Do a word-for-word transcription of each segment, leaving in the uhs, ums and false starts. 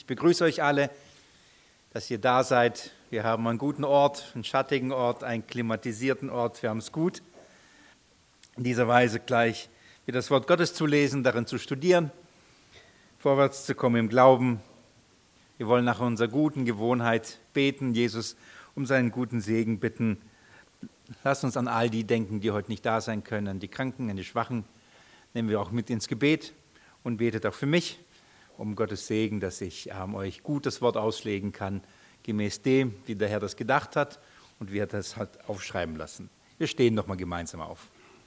begrüße euch alle, dass ihr da seid. Wir haben einen guten Ort, einen schattigen Ort, einen klimatisierten Ort. Wir haben es gut, in dieser Weise gleich wieder das Wort Gottes zu lesen, darin zu studieren, vorwärts zu kommen im Glauben. Wir wollen nach unserer guten Gewohnheit beten, Jesus um seinen guten Segen bitten. Lasst uns an all die denken, die heute nicht da sein können, an die Kranken, an die Schwachen. Nehmen wir auch mit ins Gebet und betet auch für mich um Gottes Segen, dass ich ähm, euch gut das Wort auslegen kann, gemäß dem, wie der Herr das gedacht hat und wie er das hat aufschreiben lassen. Wir stehen noch mal gemeinsam auf.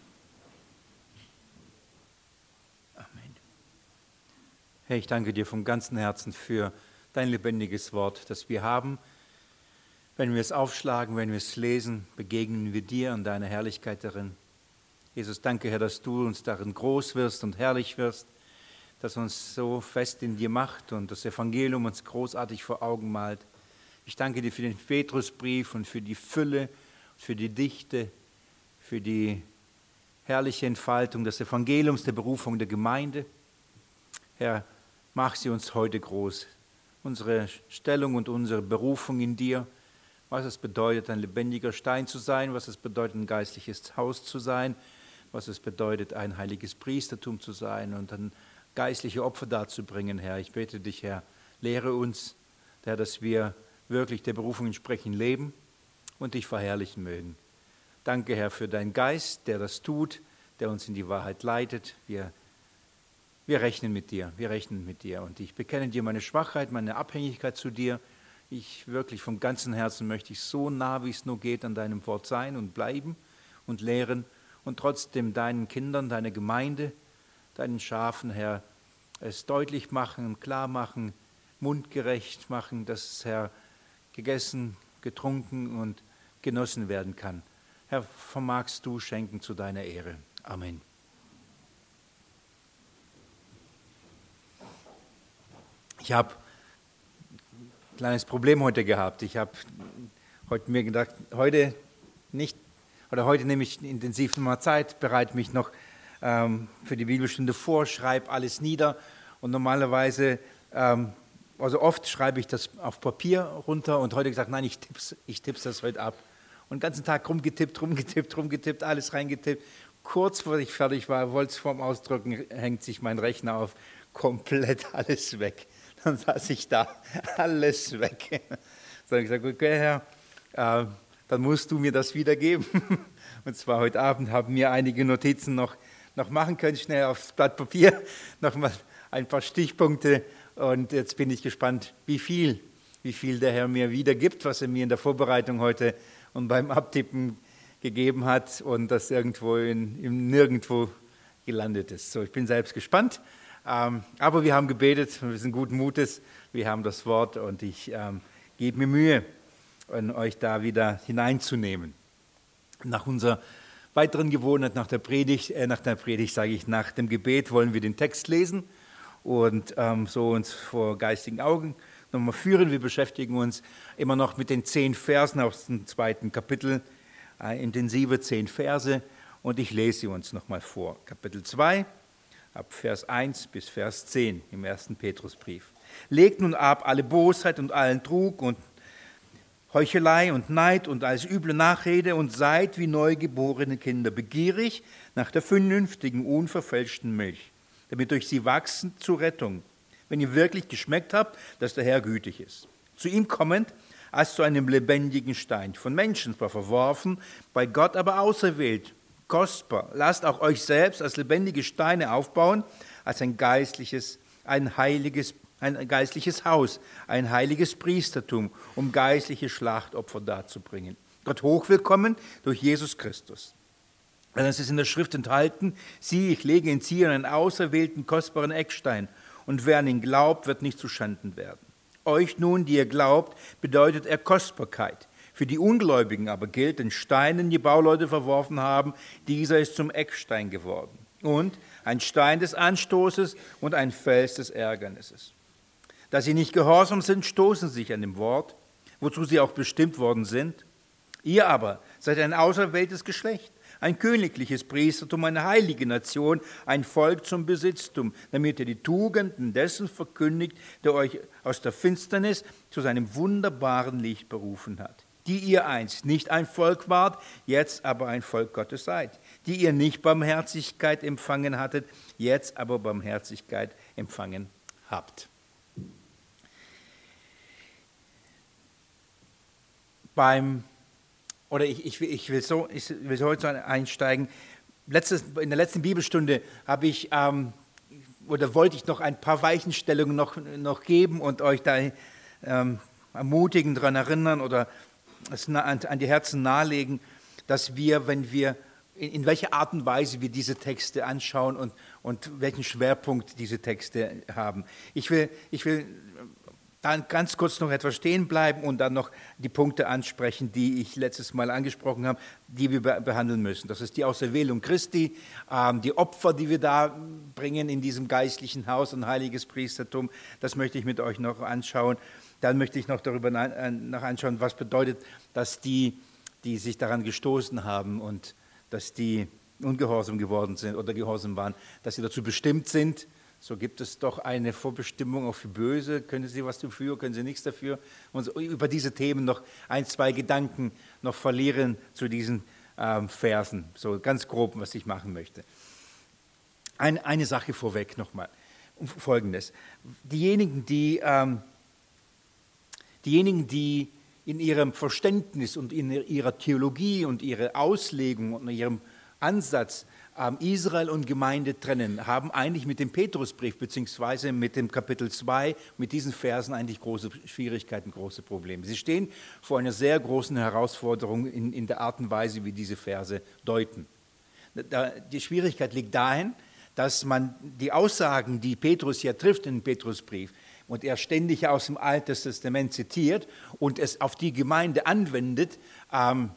Amen. Herr, ich danke dir vom ganzen Herzen für dein lebendiges Wort, das wir haben. Wenn wir es aufschlagen, wenn wir es lesen, begegnen wir dir und deiner Herrlichkeit darin. Jesus, danke, Herr, dass du uns darin groß wirst und herrlich wirst, dass uns so fest in dir macht und das Evangelium uns großartig vor Augen malt. Ich danke dir für den Petrusbrief und für die Fülle, für die Dichte, für die herrliche Entfaltung des Evangeliums, der Berufung der Gemeinde. Herr, mach sie uns heute groß, unsere Stellung und unsere Berufung in dir, was es bedeutet, ein lebendiger Stein zu sein, was es bedeutet, ein geistliches Haus zu sein, was es bedeutet, ein heiliges Priestertum zu sein und ein geistliche Opfer darzubringen, Herr. Ich bete dich, Herr, lehre uns, Herr, dass wir wirklich der Berufung entsprechend leben und dich verherrlichen mögen. Danke, Herr, für deinen Geist, der das tut, der uns in die Wahrheit leitet. Wir, wir rechnen mit dir, wir rechnen mit dir. Und ich bekenne dir meine Schwachheit, meine Abhängigkeit zu dir. Ich wirklich vom ganzen Herzen möchte ich so nah, wie es nur geht, an deinem Wort sein und bleiben und lehren und trotzdem deinen Kindern, deiner Gemeinde, deinen Schafen, Herr, es deutlich machen, klar machen, mundgerecht machen, dass es, Herr, gegessen, getrunken und genossen werden kann. Herr, vermagst du schenken zu deiner Ehre. Amen. Ich habe ein kleines Problem heute gehabt. Ich habe heute mir gedacht, heute nicht, oder heute nehme ich intensiv mal Zeit, bereite mich noch ähm, für die Bibelstunde vor, schreibe alles nieder und normalerweise, ähm, also oft schreibe ich das auf Papier runter und heute gesagt, nein, ich tipp's, ich tipp's das heute ab. Und den ganzen Tag rumgetippt, rumgetippt, rumgetippt, alles reingetippt. Kurz vor ich fertig war, wollte es vorm Ausdrucken, hängt sich mein Rechner auf, komplett alles weg. Dann saß ich da, alles weg. So habe ich gesagt, okay, Herr, äh, dann musst du mir das wiedergeben. Und zwar heute Abend haben mir einige Notizen noch, noch machen können, schnell aufs Blatt Papier, nochmal ein paar Stichpunkte. Und jetzt bin ich gespannt, wie viel, wie viel der Herr mir wiedergibt, was er mir in der Vorbereitung heute und beim Abtippen gegeben hat und das irgendwo in, im Nirgendwo gelandet ist. So, ich bin selbst gespannt. Ähm, aber wir haben gebetet, wir sind guten Mutes, wir haben das Wort und ich ähm, gebe mir Mühe, und euch da wieder hineinzunehmen. Nach unserer weiteren Gewohnheit, nach der Predigt, äh, nach der Predigt sage ich, nach dem Gebet wollen wir den Text lesen und ähm, so uns vor geistigen Augen nochmal führen. Wir beschäftigen uns immer noch mit den zehn Versen aus dem zweiten Kapitel, äh, intensive zehn Verse und ich lese sie uns nochmal vor. Kapitel zwei, ab Vers eins bis Vers zehn im ersten Petrusbrief. Legt nun ab alle Bosheit und allen Trug und Heuchelei und Neid und als üble Nachrede und seid wie neugeborene Kinder, begierig nach der vernünftigen, unverfälschten Milch, damit durch sie wachsen zur Rettung, wenn ihr wirklich geschmeckt habt, dass der Herr gütig ist. Zu ihm kommend als zu einem lebendigen Stein, von Menschen zwar verworfen, bei Gott aber auserwählt, kostbar. Lasst auch euch selbst als lebendige Steine aufbauen, als ein geistliches, ein heiliges ein geistliches Haus, ein heiliges Priestertum, um geistliche Schlachtopfer darzubringen. Gott hochwillkommen durch Jesus Christus. Denn es ist in der Schrift enthalten, sieh, ich lege in Zion einen auserwählten, kostbaren Eckstein, und wer an ihn glaubt, wird nicht zu Schanden werden. Euch nun, die ihr glaubt, bedeutet er Kostbarkeit. Für die Ungläubigen aber gilt, den Stein, den die Bauleute verworfen haben, dieser ist zum Eckstein geworden. Und ein Stein des Anstoßes und ein Fels des Ärgernisses. Da sie nicht gehorsam sind, stoßen sie sich an dem Wort, wozu sie auch bestimmt worden sind. Ihr aber seid ein auserwähltes Geschlecht, ein königliches Priestertum, eine heilige Nation, ein Volk zum Besitztum, damit ihr die Tugenden dessen verkündigt, der euch aus der Finsternis zu seinem wunderbaren Licht berufen hat, die ihr einst nicht ein Volk wart, jetzt aber ein Volk Gottes seid, die ihr nicht Barmherzigkeit empfangen hattet, jetzt aber Barmherzigkeit empfangen habt. Beim, oder ich, ich, ich, will so, ich will so heute einsteigen. Letztes, in der letzten Bibelstunde habe ich, ähm, oder wollte ich noch ein paar Weichenstellungen noch, noch geben und euch da ähm, ermutigen, daran erinnern oder es an, an die Herzen nahelegen, dass wir, wenn wir, in, in welcher Art und Weise wir diese Texte anschauen und, und welchen Schwerpunkt diese Texte haben. Ich will, ich will dann ganz kurz noch etwas stehen bleiben und dann noch die Punkte ansprechen, die ich letztes Mal angesprochen habe, die wir behandeln müssen. Das ist die Auserwählung Christi, die Opfer, die wir da bringen in diesem geistlichen Haus, ein heiliges Priestertum. Das möchte ich mit euch noch anschauen. Dann möchte ich noch darüber noch anschauen, was bedeutet, dass die, die sich daran gestoßen haben und dass die ungehorsam geworden sind oder gehorsam waren, dass sie dazu bestimmt sind. So gibt es doch eine Vorbestimmung auch für Böse. Können Sie was dafür, können Sie nichts dafür? Und über diese Themen noch ein, zwei Gedanken noch verlieren zu diesen ähm, Versen. So ganz grob, was ich machen möchte. Ein, eine Sache vorweg nochmal. Folgendes. Diejenigen, die, ähm, diejenigen, die in ihrem Verständnis und in ihrer Theologie und ihrer Auslegung und in ihrem Ansatz Israel und Gemeinde trennen, haben eigentlich mit dem Petrusbrief beziehungsweise mit dem Kapitel zwei, mit diesen Versen eigentlich große Schwierigkeiten, große Probleme. Sie stehen vor einer sehr großen Herausforderung in, in der Art und Weise, wie diese Verse deuten. Die Schwierigkeit liegt dahin, dass man die Aussagen, die Petrus hier trifft in dem Petrusbrief, und er ständig aus dem Alten Testament zitiert und es auf die Gemeinde anwendet, ähm,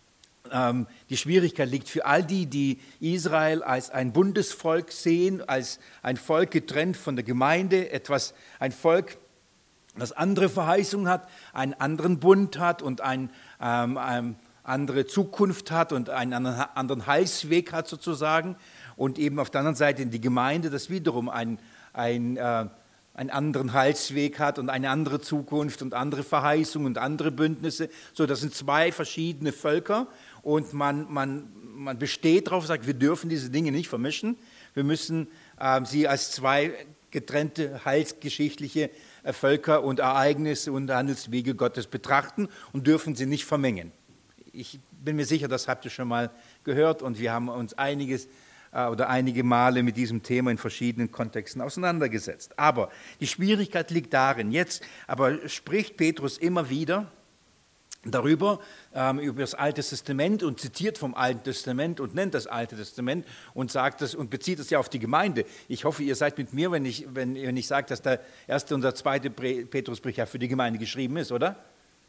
die Schwierigkeit liegt für all die, die Israel als ein Bundesvolk sehen, als ein Volk getrennt von der Gemeinde, etwas, ein Volk, das andere Verheißungen hat, einen anderen Bund hat und ein, ähm, eine andere Zukunft hat und einen anderen, anderen Heilsweg hat sozusagen. Und eben auf der anderen Seite die Gemeinde, das wiederum ein, ein, äh, einen anderen Heilsweg hat und eine andere Zukunft und andere Verheißungen und andere Bündnisse. So, das sind zwei verschiedene Völker. Und man, man, man besteht darauf, sagt, wir dürfen diese Dinge nicht vermischen. Wir müssen äh, sie als zwei getrennte heilsgeschichtliche äh, Völker und Ereignisse und Handelswege Gottes betrachten und dürfen sie nicht vermengen. Ich bin mir sicher, das habt ihr schon mal gehört und wir haben uns einiges äh, oder einige Male mit diesem Thema in verschiedenen Kontexten auseinandergesetzt. Aber die Schwierigkeit liegt darin, jetzt aber spricht Petrus immer wieder darüber, ähm, über das Alte Testament und zitiert vom Alten Testament und nennt das Alte Testament und sagt das und bezieht es ja auf die Gemeinde. Ich hoffe, ihr seid mit mir, wenn ich, wenn, wenn ich sage, dass der erste und der zweite Petrusbrief ja für die Gemeinde geschrieben ist, oder?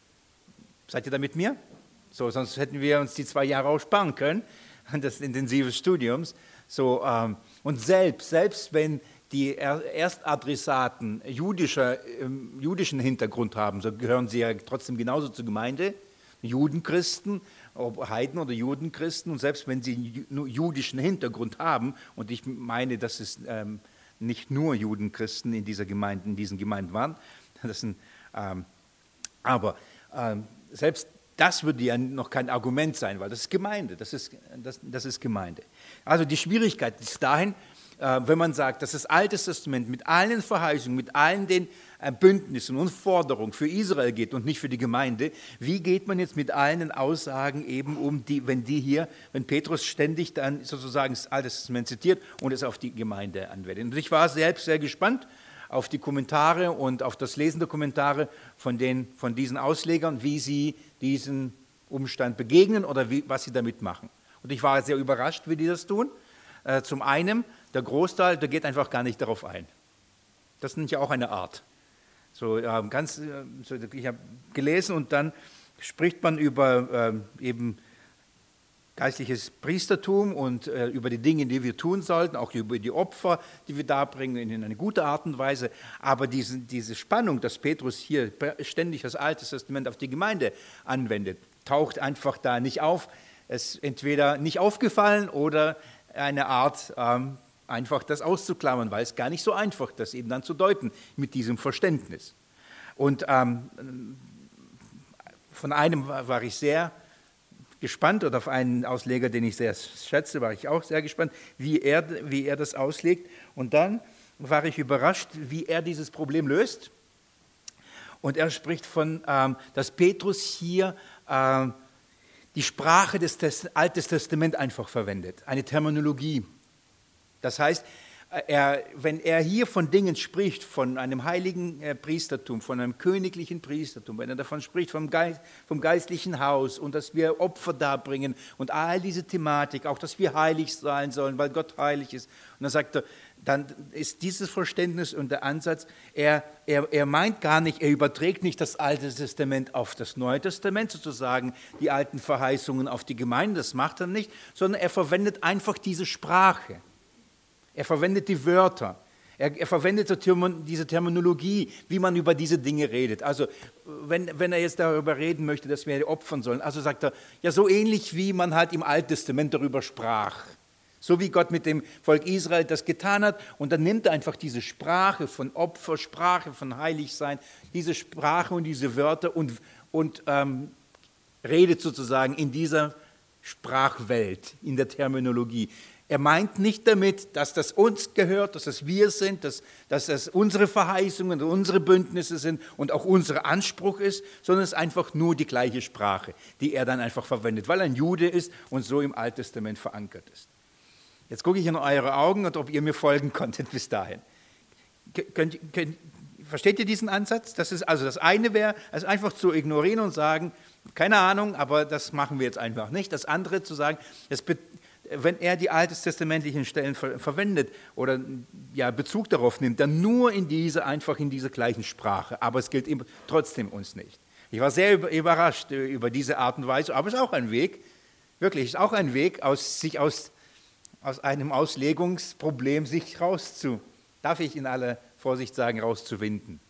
Seid ihr da mit mir? So, sonst hätten wir uns die zwei Jahre auch sparen können, des intensiven Studiums. So, ähm, und selbst, selbst wenn die Erstadressaten jüdischer, ähm, jüdischen Hintergrund haben, so gehören sie ja trotzdem genauso zur Gemeinde, Judenchristen, ob Heiden oder Judenchristen, und selbst wenn sie einen jüdischen Hintergrund haben, und ich meine, dass es ähm, nicht nur Judenchristen in, dieser Gemeinde, in diesen Gemeinden waren, das sind, ähm, aber ähm, selbst das würde ja noch kein Argument sein, weil das ist Gemeinde, das ist, das, das ist Gemeinde. Also die Schwierigkeit ist dahin, wenn man sagt, dass das Alte Testament mit allen Verheißungen, mit allen den Bündnissen und Forderungen für Israel geht und nicht für die Gemeinde, wie geht man jetzt mit allen Aussagen eben um, die, wenn die hier, wenn Petrus ständig dann sozusagen das Alte Testament zitiert und es auf die Gemeinde anwendet. Und ich war selbst sehr gespannt auf die Kommentare und auf das Lesen der Kommentare von, den, von diesen Auslegern, wie sie diesen Umstand begegnen oder wie, was sie damit machen. Und ich war sehr überrascht, wie die das tun. Äh, zum einen, der Großteil, der geht einfach gar nicht darauf ein. Das ist ja auch eine Art. So, äh, ganz, äh, so, ich habe gelesen und dann spricht man über äh, eben geistliches Priestertum und äh, über die Dinge, die wir tun sollten, auch über die Opfer, die wir darbringen, in eine gute Art und Weise. Aber diese, diese Spannung, dass Petrus hier ständig das Alte Testament auf die Gemeinde anwendet, taucht einfach da nicht auf. es entweder nicht aufgefallen oder eine Art, ähm, einfach das auszuklammern, weil es gar nicht so einfach ist, das eben dann zu deuten mit diesem Verständnis. Und ähm, von einem war ich sehr gespannt, oder auf einen Ausleger, den ich sehr schätze, war ich auch sehr gespannt, wie er, wie er das auslegt. Und dann war ich überrascht, wie er dieses Problem löst. Und er spricht von, ähm, dass Petrus hier ähm, die Sprache des Test- Alten Testaments einfach verwendet, eine Terminologie. Das heißt, er, wenn er hier von Dingen spricht, von einem heiligen äh, Priestertum, von einem königlichen Priestertum, wenn er davon spricht vom, Geist, vom geistlichen Haus und dass wir Opfer darbringen und all diese Thematik, auch dass wir heilig sein sollen, weil Gott heilig ist. Und dann sagt er, dann ist dieses Verständnis und der Ansatz, er, er, er meint gar nicht, er überträgt nicht das Alte Testament auf das Neue Testament, sozusagen die alten Verheißungen auf die Gemeinde, das macht er nicht, sondern er verwendet einfach diese Sprache. Er verwendet die Wörter, er, er verwendet diese Terminologie, wie man über diese Dinge redet. Also wenn, wenn er jetzt darüber reden möchte, dass wir opfern sollen, also sagt er, ja so ähnlich wie man halt im Alten Testament darüber sprach. So wie Gott mit dem Volk Israel das getan hat. Und dann nimmt er einfach diese Sprache von Opfer, Sprache von Heiligsein, diese Sprache und diese Wörter und, und ähm, redet sozusagen in dieser Sprachwelt, in der Terminologie. Er meint nicht damit, dass das uns gehört, dass das wir sind, dass, dass das unsere Verheißungen, unsere Bündnisse sind und auch unser Anspruch ist, sondern es ist einfach nur die gleiche Sprache, die er dann einfach verwendet, weil er ein Jude ist und so im Alten Testament verankert ist. Jetzt gucke ich in eure Augen und ob ihr mir folgen konntet bis dahin. Könnt, könnt, versteht ihr diesen Ansatz? Das ist also das eine wäre, es einfach zu ignorieren und sagen, keine Ahnung, aber das machen wir jetzt einfach nicht. Das andere zu sagen, das be- wenn er die alttestamentlichen Stellen ver- verwendet oder ja, Bezug darauf nimmt, dann nur in diese, einfach in dieser gleichen Sprache. Aber es gilt ihm trotzdem uns nicht. Ich war sehr überrascht über diese Art und Weise, aber es ist auch ein Weg, wirklich, es ist auch ein Weg, aus, sich aus, aus einem Auslegungsproblem sich rauszu, darf ich in aller Vorsicht sagen, rauszuwinden.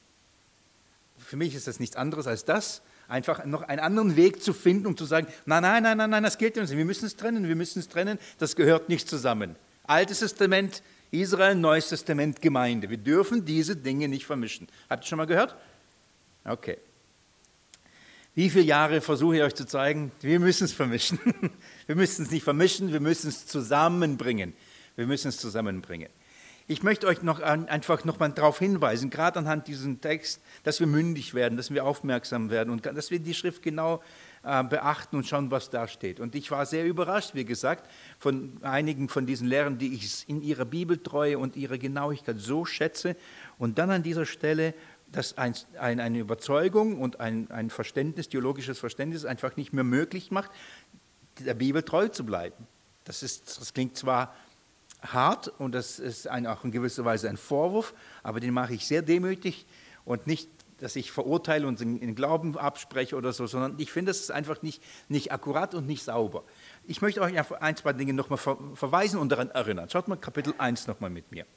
Für mich ist das nichts anderes als das, einfach noch einen anderen Weg zu finden, um zu sagen, nein, nein, nein, nein, nein, das gilt uns nicht, wir müssen es trennen, wir müssen es trennen, das gehört nicht zusammen. Altes Testament, Israel, Neues Testament, Gemeinde. Wir dürfen diese Dinge nicht vermischen. Habt ihr schon mal gehört? Okay. Wie viele Jahre versuche ich euch zu zeigen, wir müssen es vermischen. Wir müssen es nicht vermischen, wir müssen es zusammenbringen. Wir müssen es zusammenbringen. Ich möchte euch noch einfach noch mal darauf hinweisen, gerade anhand diesem Text, dass wir mündig werden, dass wir aufmerksam werden und dass wir die Schrift genau äh, beachten und schauen, was da steht. Und ich war sehr überrascht, wie gesagt, von einigen von diesen Lehrern, die ich in ihrer Bibeltreue und ihrer Genauigkeit so schätze. Und dann an dieser Stelle, dass ein, ein, eine Überzeugung und ein, ein Verständnis, theologisches Verständnis einfach nicht mehr möglich macht, der Bibel treu zu bleiben. Das, ist, das klingt zwar hart und das ist ein, auch in gewisser Weise ein Vorwurf, aber den mache ich sehr demütig und nicht, dass ich verurteile und in, in Glauben abspreche oder so, sondern ich finde, das ist einfach nicht, nicht akkurat und nicht sauber. Ich möchte euch auf ein, zwei Dinge nochmal ver, verweisen und daran erinnern. Schaut mal Kapitel eins nochmal mit mir.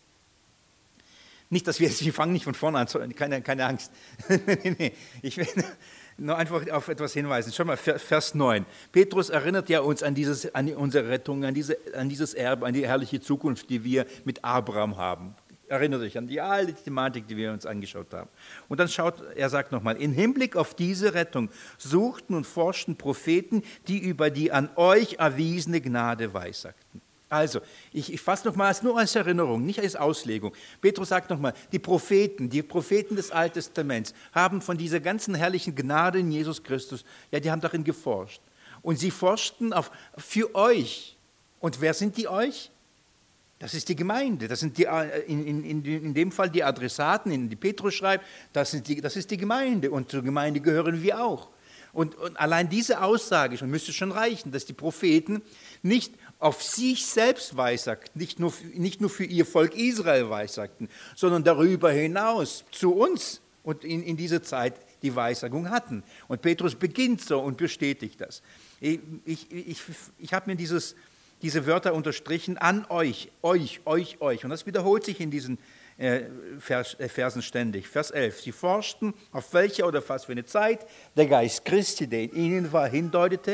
Nicht, dass wir jetzt, wir fangen nicht von vorne an, keine, keine Angst. nee, nee, ich will nur einfach auf etwas hinweisen. Schau mal, Vers neun. Petrus erinnert ja uns an, dieses, an unsere Rettung, an, diese, an dieses Erbe, an die herrliche Zukunft, die wir mit Abraham haben. Erinnert euch an die alte Thematik, die wir uns angeschaut haben. Und dann schaut, er sagt nochmal, in Hinblick auf diese Rettung suchten und forschten Propheten, die über die an euch erwiesene Gnade weissagten. Also, ich, ich fasse nochmal nur als Erinnerung, nicht als Auslegung. Petrus sagt nochmal, die Propheten, die Propheten des Alten Testaments haben von dieser ganzen herrlichen Gnade in Jesus Christus, ja, die haben darin geforscht. Und sie forschten auf, für euch. Und wer sind die euch? Das ist die Gemeinde. Das sind die, in, in, in dem Fall die Adressaten, in die Petrus schreibt, das, sind die, das ist die Gemeinde. Und zur Gemeinde gehören wir auch. Und, und allein diese Aussage schon müsste schon reichen, dass die Propheten nicht auf sich selbst weissagten, nicht nur, nicht nur für ihr Volk Israel weissagten, sondern darüber hinaus zu uns und in, in dieser Zeit die Weissagung hatten. Und Petrus beginnt so und bestätigt das. Ich, ich, ich, ich habe mir dieses, diese Wörter unterstrichen, an euch, euch, euch, euch. Und das wiederholt sich in diesen äh, Vers, äh, Versen ständig. Vers elf. Sie forschten, auf welche oder fast für eine Zeit der Geist Christi, der in ihnen war, hindeutete,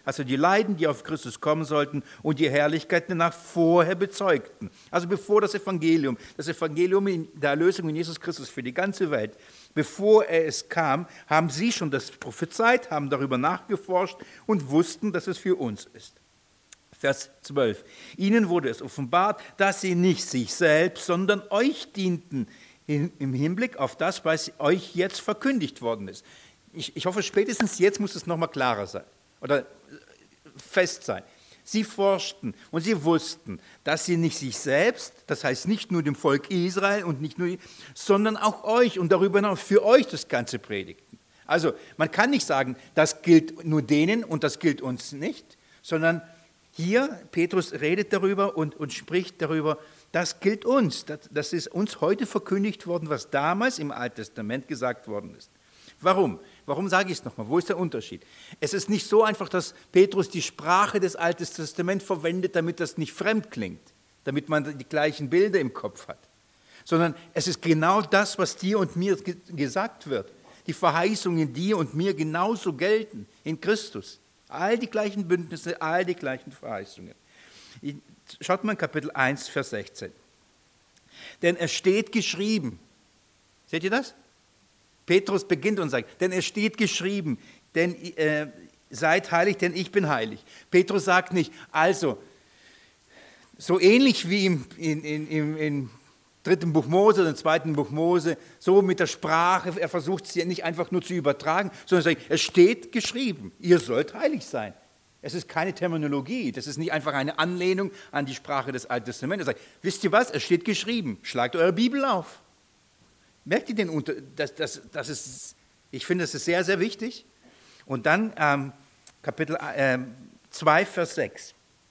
also die Leiden, die auf Christus kommen sollten und die Herrlichkeit danach vorher bezeugten. Also bevor das Evangelium, das Evangelium in der Erlösung in Jesus Christus für die ganze Welt, bevor er es kam, haben sie schon das prophezeit, haben darüber nachgeforscht und wussten, dass es für uns ist. Vers zwölf. Ihnen wurde es offenbart, dass sie nicht sich selbst, sondern euch dienten, im Hinblick auf das, was euch jetzt verkündigt worden ist. Ich, ich hoffe, spätestens jetzt muss es nochmal klarer sein oder fest sein. Sie forschten und sie wussten, dass sie nicht sich selbst, das heißt nicht nur dem Volk Israel und nicht nur, sondern auch euch und darüber hinaus für euch das Ganze predigten. Also man kann nicht sagen, das gilt nur denen und das gilt uns nicht, sondern hier, Petrus redet darüber und, und spricht darüber, das gilt uns. Das, das ist uns heute verkündigt worden, was damals im Alten Testament gesagt worden ist. Warum? Warum sage ich es nochmal? Wo ist der Unterschied? Es ist nicht so einfach, dass Petrus die Sprache des Alten Testaments verwendet, damit das nicht fremd klingt, damit man die gleichen Bilder im Kopf hat, sondern es ist genau das, was dir und mir ge- gesagt wird. Die Verheißungen dir und mir genauso gelten in Christus. All die gleichen Bündnisse, all die gleichen Verheißungen. Schaut mal in Kapitel eins, Vers sechzehn. Denn es steht geschrieben. Seht ihr das? Petrus beginnt und sagt, denn es steht geschrieben, denn äh, seid heilig, denn ich bin heilig. Petrus sagt nicht, also, so ähnlich wie im, in, in, im, im dritten Buch Mose oder im zweiten Buch Mose, so mit der Sprache, er versucht es ja nicht einfach nur zu übertragen, sondern sagt, es steht geschrieben, ihr sollt heilig sein. Es ist keine Terminologie, das ist nicht einfach eine Anlehnung an die Sprache des Alten Testaments. Er sagt, wisst ihr was, es steht geschrieben, schlagt eure Bibel auf. Merkt ihr den Unterschied? Das, das, das ist, ich finde, das ist sehr, sehr wichtig. Und dann ähm, Kapitel äh, zwei, Vers sechs.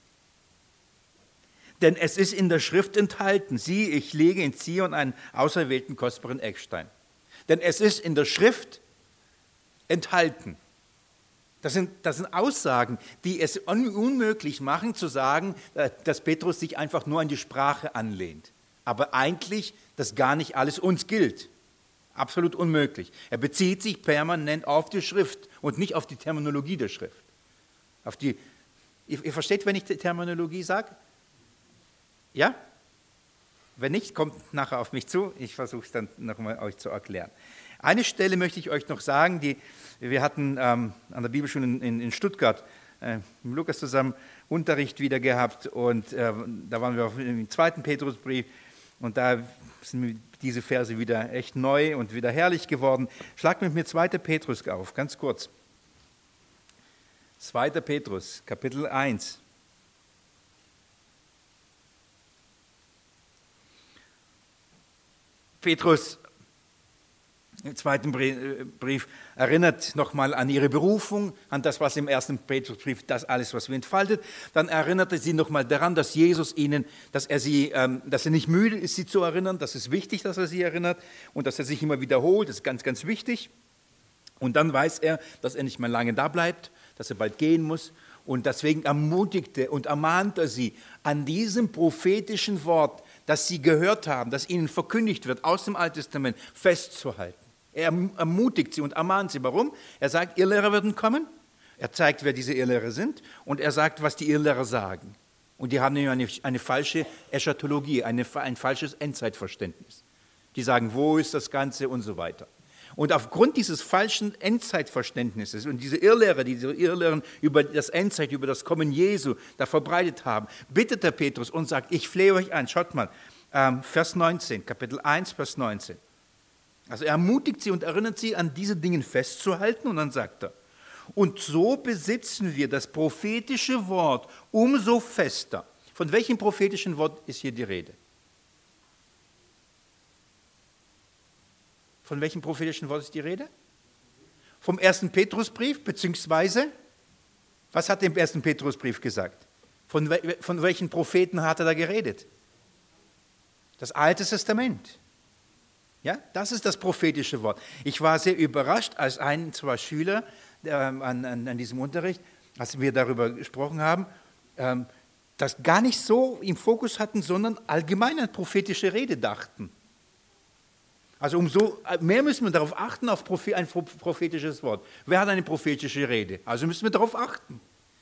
Denn es ist in der Schrift enthalten, sieh, ich lege in Zion einen auserwählten, kostbaren Eckstein. Denn es ist in der Schrift enthalten. Das sind, das sind Aussagen, die es un- unmöglich machen, zu sagen, dass Petrus sich einfach nur an die Sprache anlehnt. Aber eigentlich, dass gar nicht alles uns gilt. Absolut unmöglich. Er bezieht sich permanent auf die Schrift und nicht auf die Terminologie der Schrift. Auf die, ihr, ihr versteht, wenn ich die Terminologie sage? Ja? Wenn nicht, kommt nachher auf mich zu. Ich versuche es dann nochmal euch zu erklären. Eine Stelle möchte ich euch noch sagen, die wir hatten ähm, an der Bibelschule in, in, in Stuttgart äh, mit Lukas zusammen Unterricht wieder gehabt und äh, da waren wir im zweiten Petrusbrief und da sind mir diese Verse wieder echt neu und wieder herrlich geworden. Schlag mit mir zweiter Petrus auf, ganz kurz. zweiter Petrus, Kapitel eins. Petrus im zweiten Brief erinnert nochmal an ihre Berufung, an das, was im ersten Petrusbrief, das alles, was wir entfaltet. Dann erinnert er sie nochmal daran, dass Jesus ihnen, dass er sie, ähm, dass er nicht müde ist, sie zu erinnern. Das ist wichtig, dass er sie erinnert und dass er sich immer wiederholt. Das ist ganz, ganz wichtig. Und dann weiß er, dass er nicht mehr lange da bleibt, dass er bald gehen muss. Und deswegen ermutigte und ermahnt er sie, an diesem prophetischen Wort, das sie gehört haben, das ihnen verkündigt wird aus dem Alten Testament, festzuhalten. Er ermutigt sie und ermahnt sie. Warum? Er sagt, Irrlehrer werden kommen. Er zeigt, wer diese Irrlehrer sind. Und er sagt, was die Irrlehrer sagen. Und die haben nämlich eine, eine falsche Eschatologie, eine, ein falsches Endzeitverständnis. Die sagen, wo ist das Ganze und so weiter. Und aufgrund dieses falschen Endzeitverständnisses und diese Irrlehrer, die diese Irrlehren über das Endzeit, über das Kommen Jesu da verbreitet haben, bittet der Petrus und sagt, ich flehe euch an, schaut mal, ähm, Vers neunzehn, Kapitel eins, Vers neunzehn. Also er ermutigt sie und erinnert sie, an diese Dinge festzuhalten und dann sagt er, und so besitzen wir das prophetische Wort umso fester. Von welchem prophetischen Wort ist hier die Rede? Von welchem prophetischen Wort ist die Rede? Vom ersten Petrusbrief, beziehungsweise, was hat der im ersten Petrusbrief gesagt? Von, we- von welchen Propheten hat er da geredet? Das Alte Testament. Ja, das ist das prophetische Wort. Ich war sehr überrascht, als ein, zwei Schüler äh, an, an, an diesem Unterricht, als wir darüber gesprochen haben, ähm, das gar nicht so im Fokus hatten, sondern allgemein an prophetische Rede dachten. Also umso mehr müssen wir darauf achten, auf ein prophetisches Wort. Wer hat eine prophetische Rede? Also müssen wir darauf achten.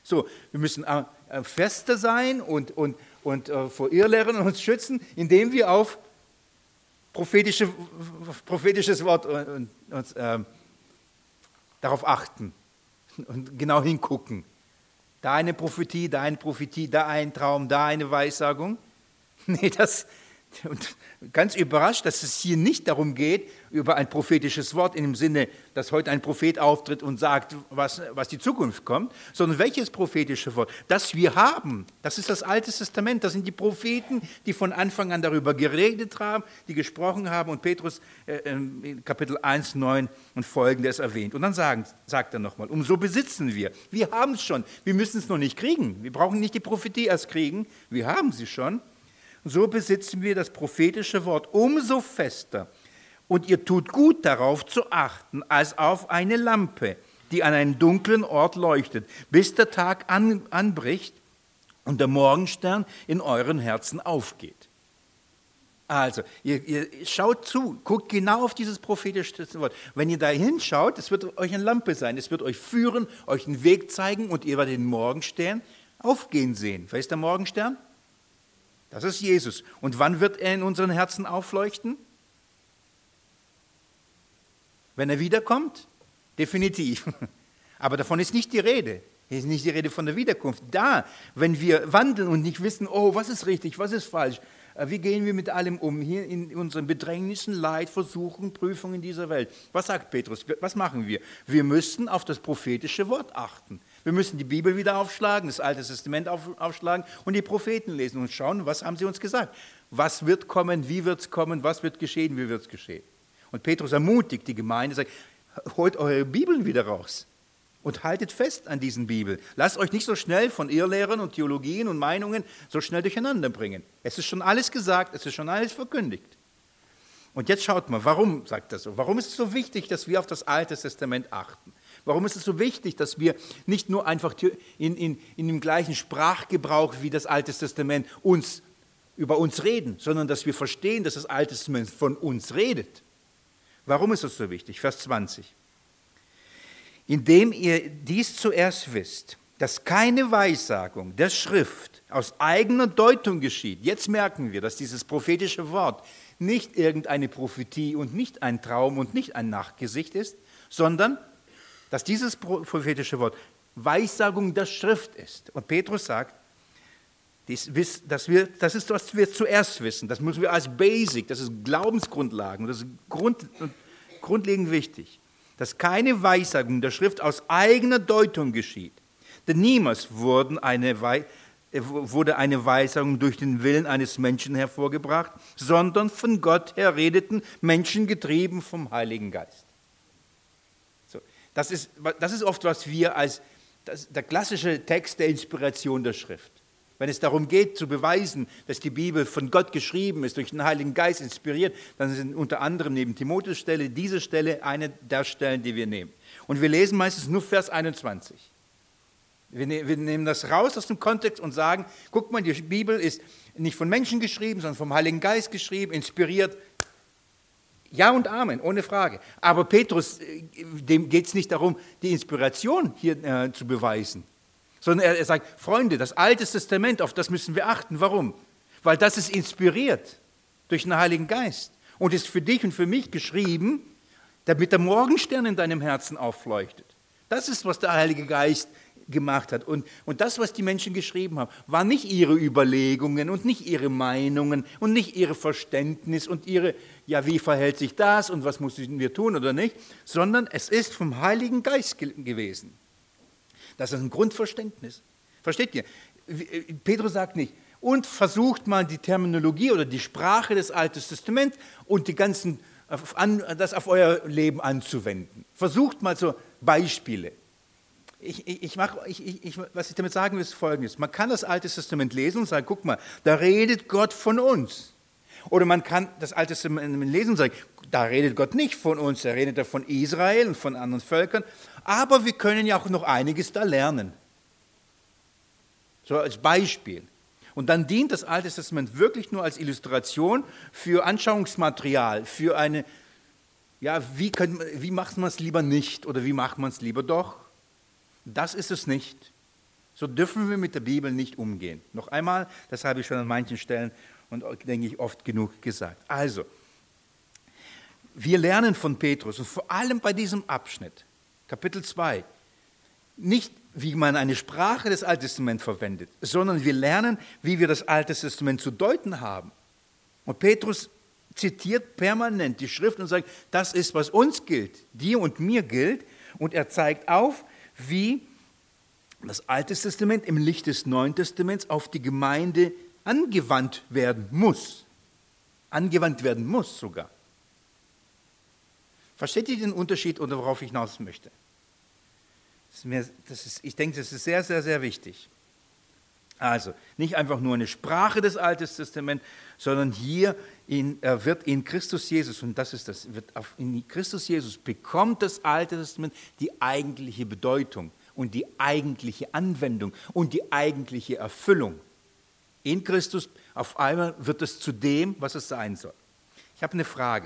So, wir müssen äh, fester sein und, und, und äh, vor Irrlehren uns schützen, indem wir auf prophetische, prophetisches Wort und, und, äh, darauf achten und genau hingucken. Da eine Prophetie, da eine Prophetie, da ein Traum, da eine Weissagung. Nee, das, und ganz überrascht, dass es hier nicht darum geht, über ein prophetisches Wort in dem Sinne, dass heute ein Prophet auftritt und sagt, was, was die Zukunft kommt, sondern welches prophetische Wort? Das wir haben, das ist das Alte Testament, das sind die Propheten, die von Anfang an darüber geredet haben, die gesprochen haben und Petrus äh, in Kapitel eins, neun und folgendes erwähnt. Und dann sagen, sagt er nochmal, umso besitzen wir. Wir haben es schon, wir müssen es noch nicht kriegen. Wir brauchen nicht die Prophetie erst kriegen, wir haben sie schon. So besitzen wir das prophetische Wort umso fester. Und ihr tut gut darauf zu achten, als auf eine Lampe, die an einen dunklen Ort leuchtet, bis der Tag an, anbricht und der Morgenstern in euren Herzen aufgeht. Also, ihr, ihr schaut zu, guckt genau auf dieses prophetische Wort. Wenn ihr da hinschaut, es wird euch eine Lampe sein, es wird euch führen, euch einen Weg zeigen und ihr werdet den Morgenstern aufgehen sehen. Wer ist der Morgenstern? Das ist Jesus. Und wann wird er in unseren Herzen aufleuchten? Wenn er wiederkommt? Definitiv. Aber davon ist nicht die Rede. Hier ist nicht die Rede von der Wiederkunft. Da, wenn wir wandeln und nicht wissen, oh, was ist richtig, was ist falsch, wie gehen wir mit allem um, hier in unseren Bedrängnissen, Leid, Versuchen, Prüfungen dieser Welt. Was sagt Petrus? Was machen wir? Wir müssen auf das prophetische Wort achten. Wir müssen die Bibel wieder aufschlagen, das Alte Testament aufschlagen und die Propheten lesen und schauen, was haben sie uns gesagt. Was wird kommen, wie wird es kommen, was wird geschehen, wie wird es geschehen. Und Petrus ermutigt die Gemeinde, sagt, holt eure Bibeln wieder raus und haltet fest an diesen Bibeln. Lasst euch nicht so schnell von Irrlehren und Theologien und Meinungen so schnell durcheinander bringen. Es ist schon alles gesagt, es ist schon alles verkündigt. Und jetzt schaut mal, warum sagt das so? Warum ist es so wichtig, dass wir auf das Alte Testament achten? Warum ist es so wichtig, dass wir nicht nur einfach in, in, in dem gleichen Sprachgebrauch wie das Alte Testament uns, über uns reden, sondern dass wir verstehen, dass das Alte Testament von uns redet? Warum ist das so wichtig? Vers zwanzig. Indem ihr dies zuerst wisst, dass keine Weissagung der Schrift aus eigener Deutung geschieht. Jetzt merken wir, dass dieses prophetische Wort nicht irgendeine Prophetie und nicht ein Traum und nicht ein Nachtgesicht ist, sondern dass dieses prophetische Wort Weissagung der Schrift ist. Und Petrus sagt, das, wir, das ist, was wir zuerst wissen. Das müssen wir als Basic, das ist Glaubensgrundlagen, das ist Grund, grundlegend wichtig, dass keine Weissagung der Schrift aus eigener Deutung geschieht. Denn niemals wurden eine Wei- wurde eine Weissagung durch den Willen eines Menschen hervorgebracht, sondern von Gott her redeten Menschen getrieben vom Heiligen Geist. So, das ist, das ist oft, was wir als das, der klassische Text der Inspiration der Schrift. Wenn es darum geht, zu beweisen, dass die Bibel von Gott geschrieben ist, durch den Heiligen Geist inspiriert, dann sind unter anderem neben Timotheus Stelle diese Stelle eine der Stellen, die wir nehmen. Und wir lesen meistens nur Vers einundzwanzig. Wir, ne- wir nehmen das raus aus dem Kontext und sagen, guck mal, die Bibel ist nicht von Menschen geschrieben, sondern vom Heiligen Geist geschrieben, inspiriert. Ja und Amen, ohne Frage. Aber Petrus, dem geht es nicht darum, die Inspiration hier äh, zu beweisen, sondern er, er sagt, Freunde, das Alte Testament, auf das müssen wir achten. Warum? Weil das ist inspiriert durch den Heiligen Geist und ist für dich und für mich geschrieben, damit der Morgenstern in deinem Herzen aufleuchtet. Das ist, was der Heilige Geist gemacht hat. Und, und das, was die Menschen geschrieben haben, waren nicht ihre Überlegungen und nicht ihre Meinungen und nicht ihre Verständnis und ihre, ja, wie verhält sich das und was müssen wir tun oder nicht, sondern es ist vom Heiligen Geist ge- gewesen. Das ist ein Grundverständnis. Versteht ihr? Petrus sagt nicht, und versucht mal die Terminologie oder die Sprache des Alten Testaments und die ganzen, das auf euer Leben anzuwenden. Versucht mal so Beispiele. Ich, ich, ich mach, ich, ich, was ich damit sagen will, ist Folgendes. Man kann das Alte Testament lesen und sagen, guck mal, da redet Gott von uns. Oder man kann das Alte Testament lesen und sagen, da redet Gott nicht von uns, da redet er von Israel und von anderen Völkern. Aber wir können ja auch noch einiges da lernen. So als Beispiel. Und dann dient das Alte Testament wirklich nur als Illustration für Anschauungsmaterial, für eine, ja, wie, können, wie macht man es lieber nicht oder wie macht man es lieber doch? Das ist es nicht. So dürfen wir mit der Bibel nicht umgehen. Noch einmal, das habe ich schon an manchen Stellen und denke ich oft genug gesagt. Also, wir lernen von Petrus und vor allem bei diesem Abschnitt, Kapitel zwei, nicht, wie man eine Sprache des Alten Testaments verwendet, sondern wir lernen, wie wir das Alte Testament zu deuten haben. Und Petrus zitiert permanent die Schrift und sagt, das ist, was uns gilt, dir und mir gilt. Und er zeigt auf, wie das Alte Testament im Licht des Neuen Testaments auf die Gemeinde angewandt werden muss. Angewandt werden muss sogar. Versteht ihr den Unterschied oder worauf ich hinaus möchte? Das ist mir, das ist, ich denke, das ist sehr, sehr, sehr wichtig. Also, nicht einfach nur eine Sprache des Alten Testaments, sondern hier in, er wird in Christus Jesus, und das ist das, wird auf, in Christus Jesus bekommt das Alte Testament die eigentliche Bedeutung und die eigentliche Anwendung und die eigentliche Erfüllung. In Christus auf einmal wird es zu dem, was es sein soll. Ich habe eine Frage.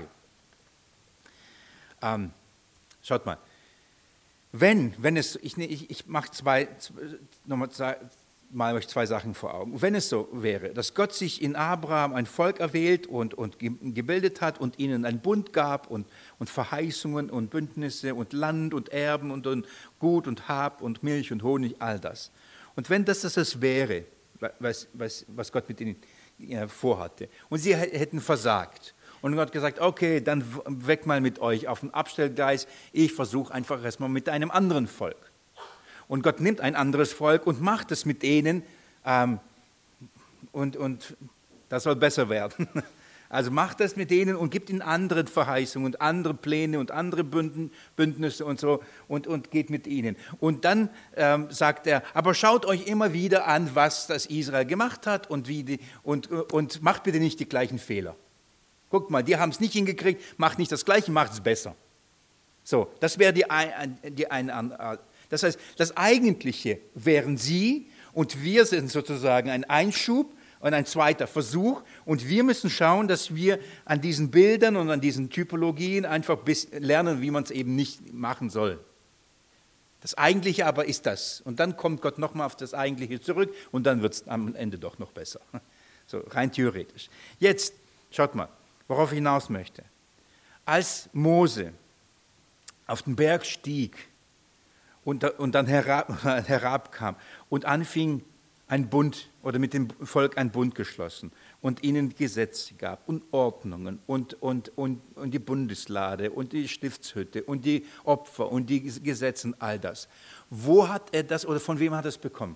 Ähm, schaut mal. Wenn, wenn es, ich, ich, ich mache zwei, nochmal zwei, mal euch zwei Sachen vor Augen. Wenn es so wäre, dass Gott sich in Abraham ein Volk erwählt und, und gebildet hat und ihnen einen Bund gab und, und Verheißungen und Bündnisse und Land und Erben und, und Gut und Hab und Milch und Honig, all das. Und wenn das das wäre, was, was, was Gott mit ihnen vorhatte, und sie hätten versagt, und Gott hat gesagt, okay, dann weg mal mit euch auf den Abstellgleis, ich versuche einfach erstmal mit einem anderen Volk. Und Gott nimmt ein anderes Volk und macht es mit denen ähm, und, und das soll besser werden. Also macht das mit denen und gibt ihnen andere Verheißungen und andere Pläne und andere Bündnisse und so und, und geht mit ihnen. Und dann ähm, sagt er, aber schaut euch immer wieder an, was das Israel gemacht hat und, wie die, und, und macht bitte nicht die gleichen Fehler. Guckt mal, die haben es nicht hingekriegt, macht nicht das Gleiche, macht es besser. So, das wäre die, die eine. Das heißt, das Eigentliche wären sie und wir sind sozusagen ein Einschub und ein zweiter Versuch und wir müssen schauen, dass wir an diesen Bildern und an diesen Typologien einfach lernen, wie man es eben nicht machen soll. Das Eigentliche aber ist das. Und dann kommt Gott nochmal auf das Eigentliche zurück und dann wird es am Ende doch noch besser. So, rein theoretisch. Jetzt, schaut mal. Worauf ich hinaus möchte. Als Mose auf den Berg stieg und, und dann herab, herabkam und anfing, ein Bund oder mit dem Volk ein Bund geschlossen und ihnen Gesetze gab und Ordnungen und, und, und, und die Bundeslade und die Stiftshütte und die Opfer und die Gesetze und all das. Wo hat er das oder von wem hat er es bekommen?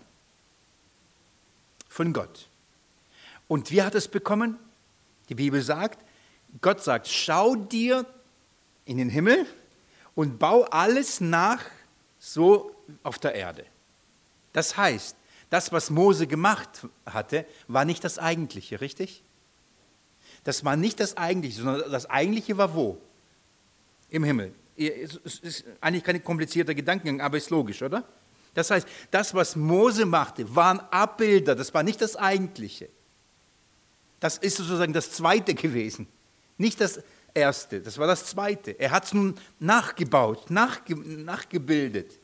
Von Gott. Und wie hat er es bekommen? Die Bibel sagt, Gott sagt, schau dir in den Himmel und bau alles nach, so auf der Erde. Das heißt, das, was Mose gemacht hatte, war nicht das Eigentliche, richtig? Das war nicht das Eigentliche, sondern das Eigentliche war wo? Im Himmel. Es ist eigentlich kein komplizierter Gedankengang, aber ist logisch, oder? Das heißt, das, was Mose machte, waren Abbilder, das war nicht das Eigentliche. Das ist sozusagen das Zweite gewesen. Nicht das Erste, das war das Zweite. Er hat es nun nachgebaut, nachge, nachgebildet.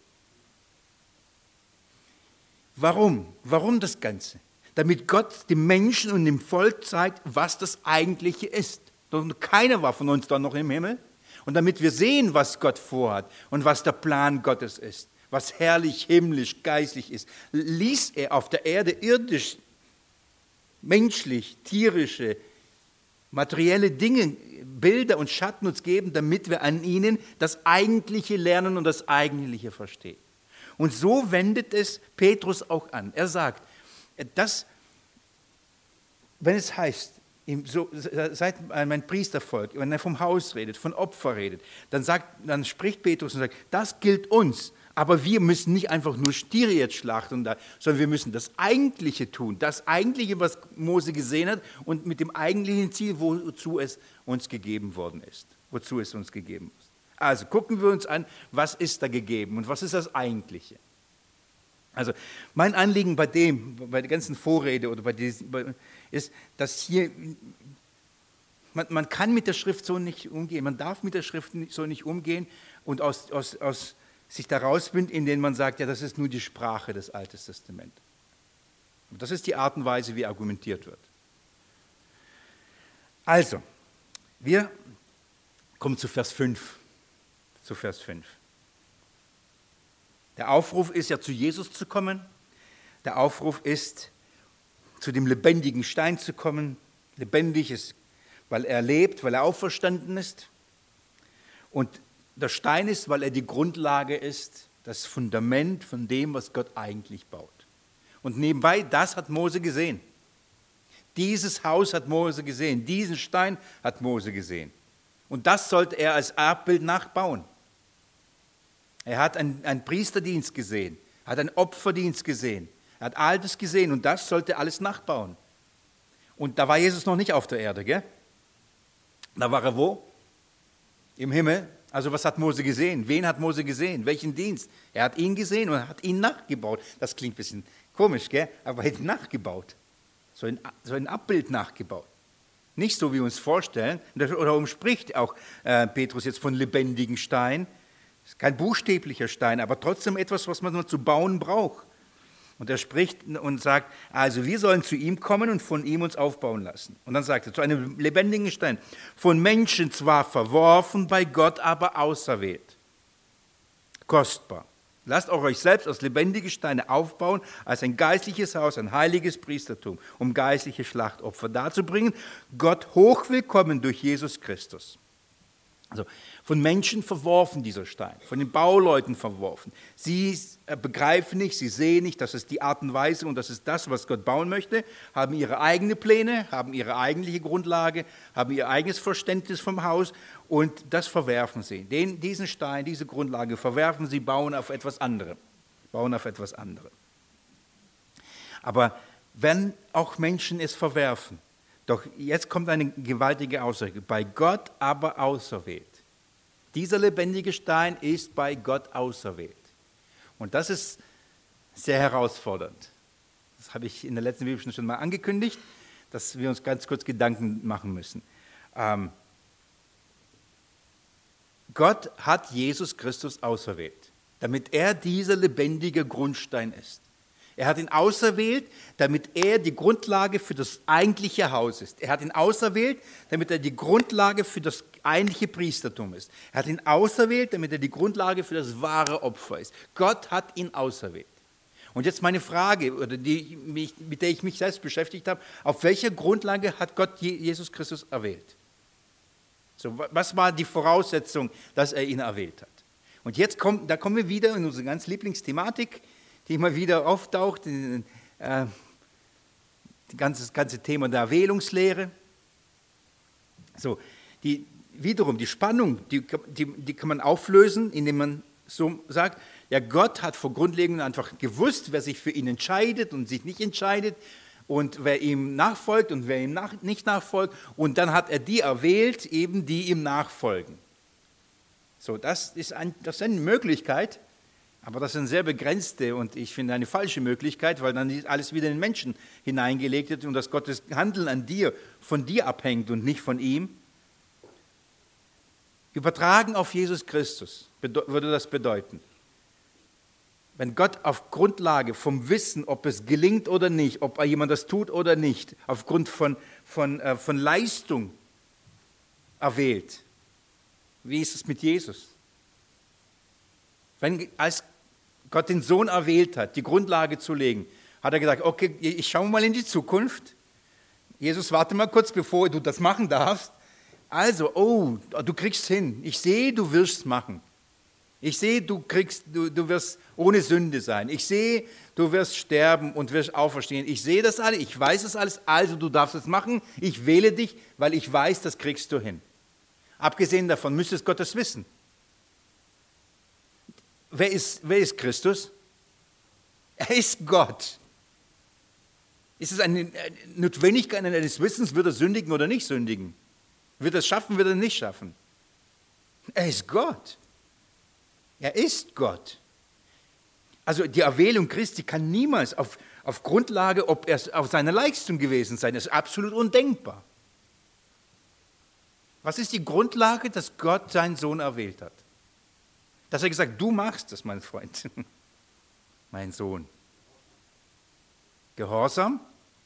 Warum? Warum das Ganze? Damit Gott dem Menschen und dem Volk zeigt, was das Eigentliche ist. Und keiner war von uns da noch im Himmel. Und damit wir sehen, was Gott vorhat und was der Plan Gottes ist, was herrlich, himmlisch, geistlich ist, ließ er auf der Erde irdisch, menschlich, tierische, materielle Dinge, Bilder und Schatten uns geben, damit wir an ihnen das Eigentliche lernen und das Eigentliche verstehen. Und so wendet es Petrus auch an. Er sagt, dass, wenn es heißt, so, seid mein Priestervolk, wenn er vom Haus redet, von Opfer redet, dann, sagt, dann spricht Petrus und sagt, das gilt uns. Aber wir müssen nicht einfach nur Stiere jetzt schlachten, sondern wir müssen das Eigentliche tun. Das Eigentliche, was Mose gesehen hat und mit dem eigentlichen Ziel, wozu es uns gegeben worden ist. Wozu es uns gegeben ist. Also gucken wir uns an, was ist da gegeben und was ist das Eigentliche. Also mein Anliegen bei dem, bei der ganzen Vorrede oder bei diesem, ist, dass hier, man, man kann mit der Schrift so nicht umgehen, man darf mit der Schrift so nicht umgehen und aus, aus, aus sich da rausbindet, indem man sagt, ja, das ist nur die Sprache des Alten Testaments. Und das ist die Art und Weise, wie argumentiert wird. Also, wir kommen zu Vers fünf. Zu Vers fünf. Der Aufruf ist ja, zu Jesus zu kommen. Der Aufruf ist, zu dem lebendigen Stein zu kommen. Lebendig ist, weil er lebt, weil er auferstanden ist. Und der Stein ist, weil er die Grundlage ist, das Fundament von dem, was Gott eigentlich baut. Und nebenbei, das hat Mose gesehen. Dieses Haus hat Mose gesehen, diesen Stein hat Mose gesehen. Und das sollte er als Abbild nachbauen. Er hat einen, einen Priesterdienst gesehen, hat einen Opferdienst gesehen, er hat all das gesehen und das sollte alles nachbauen. Und da war Jesus noch nicht auf der Erde, gell? Da war er wo? Im Himmel. Also was hat Mose gesehen? Wen hat Mose gesehen? Welchen Dienst? Er hat ihn gesehen und hat ihn nachgebaut. Das klingt ein bisschen komisch, gell? Aber er hat ihn nachgebaut. So ein, so ein Abbild nachgebaut. Nicht so, wie wir uns vorstellen. Darum spricht auch äh, Petrus jetzt von lebendigen Stein. Das ist kein buchstäblicher Stein, aber trotzdem etwas, was man zu bauen braucht. Und er spricht und sagt, also wir sollen zu ihm kommen und von ihm uns aufbauen lassen. Und dann sagt er, zu einem lebendigen Stein, von Menschen zwar verworfen, bei Gott aber auserwählt. Kostbar. Lasst auch euch selbst aus lebendigen Steine aufbauen, als ein geistliches Haus, ein heiliges Priestertum, um geistliche Schlachtopfer darzubringen, Gott hochwillkommen durch Jesus Christus. Also von Menschen verworfen dieser Stein, von den Bauleuten verworfen. Sie begreifen nicht, sie sehen nicht, das ist die Art und Weise und das ist das, was Gott bauen möchte, haben ihre eigenen Pläne, haben ihre eigentliche Grundlage, haben ihr eigenes Verständnis vom Haus und das verwerfen sie. Den, diesen Stein, diese Grundlage verwerfen sie, bauen auf etwas anderes. Bauen auf etwas anderes. Aber wenn auch Menschen es verwerfen, doch jetzt kommt eine gewaltige Aussage. Bei Gott aber auserwählt. Dieser lebendige Stein ist bei Gott auserwählt. Und das ist sehr herausfordernd. Das habe ich in der letzten Bibelstunde schon mal angekündigt, dass wir uns ganz kurz Gedanken machen müssen. Ähm, Gott hat Jesus Christus auserwählt, damit er dieser lebendige Grundstein ist. Er hat ihn auserwählt, damit er die Grundlage für das eigentliche Haus ist. Er hat ihn auserwählt, damit er die Grundlage für das eigentliche Priestertum ist. Er hat ihn auserwählt, damit er die Grundlage für das wahre Opfer ist. Gott hat ihn auserwählt. Und jetzt meine Frage, oder die, mit der ich mich selbst beschäftigt habe, auf welcher Grundlage hat Gott Jesus Christus erwählt? So, was war die Voraussetzung, dass er ihn erwählt hat? Und jetzt kommt, da kommen wir wieder in unsere ganz Lieblingsthematik, die immer wieder auftaucht, äh, das ganze, ganze Thema der Erwählungslehre. So, die, wiederum die Spannung, die, die, die kann man auflösen, indem man so sagt, ja, Gott hat vor Grundlegung einfach gewusst, wer sich für ihn entscheidet und sich nicht entscheidet und wer ihm nachfolgt und wer ihm nach, nicht nachfolgt. Und dann hat er die erwählt, eben die ihm nachfolgen. So, das ist, ein, das ist eine Möglichkeit. Aber das ist eine sehr begrenzte und ich finde eine falsche Möglichkeit, weil dann alles wieder in den Menschen hineingelegt wird und dass Gottes Handeln an dir, von dir abhängt und nicht von ihm. Übertragen auf Jesus Christus würde das bedeuten, wenn Gott auf Grundlage vom Wissen, ob es gelingt oder nicht, ob jemand das tut oder nicht, aufgrund von, von, äh, von Leistung erwählt, wie ist es mit Jesus? Wenn, als Gott den Sohn erwählt hat, die Grundlage zu legen, hat er gesagt, okay, ich schaue mal in die Zukunft. Jesus, warte mal kurz, bevor du das machen darfst. Also, oh, du kriegst hin. Ich sehe, du wirst es machen. Ich sehe, du kriegst, du, du wirst ohne Sünde sein. Ich sehe, du wirst sterben und wirst auferstehen. Ich sehe das alles, ich weiß das alles, also du darfst es machen. Ich wähle dich, weil ich weiß, das kriegst du hin. Abgesehen davon müsstest Gott das wissen. Wer ist, wer ist Christus? Er ist Gott. Ist es eine Notwendigkeit eines Wissens, wird er sündigen oder nicht sündigen? Wird er es schaffen, wird er nicht schaffen? Er ist Gott. Er ist Gott. Also die Erwählung Christi kann niemals auf, auf Grundlage, ob er auf seiner Leistung gewesen sein, das ist absolut undenkbar. Was ist die Grundlage, dass Gott seinen Sohn erwählt hat? Dass er gesagt hat, du machst das, mein Freund, mein Sohn. Gehorsam.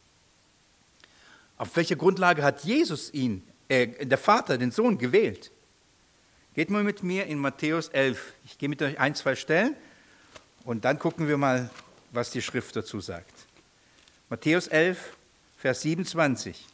Auf welcher Grundlage hat Jesus ihn, äh, der Vater, den Sohn gewählt? Geht mal mit mir in Matthäus elf. Ich gehe mit euch ein, zwei Stellen und dann gucken wir mal, was die Schrift dazu sagt. Matthäus elf, Vers siebenundzwanzig.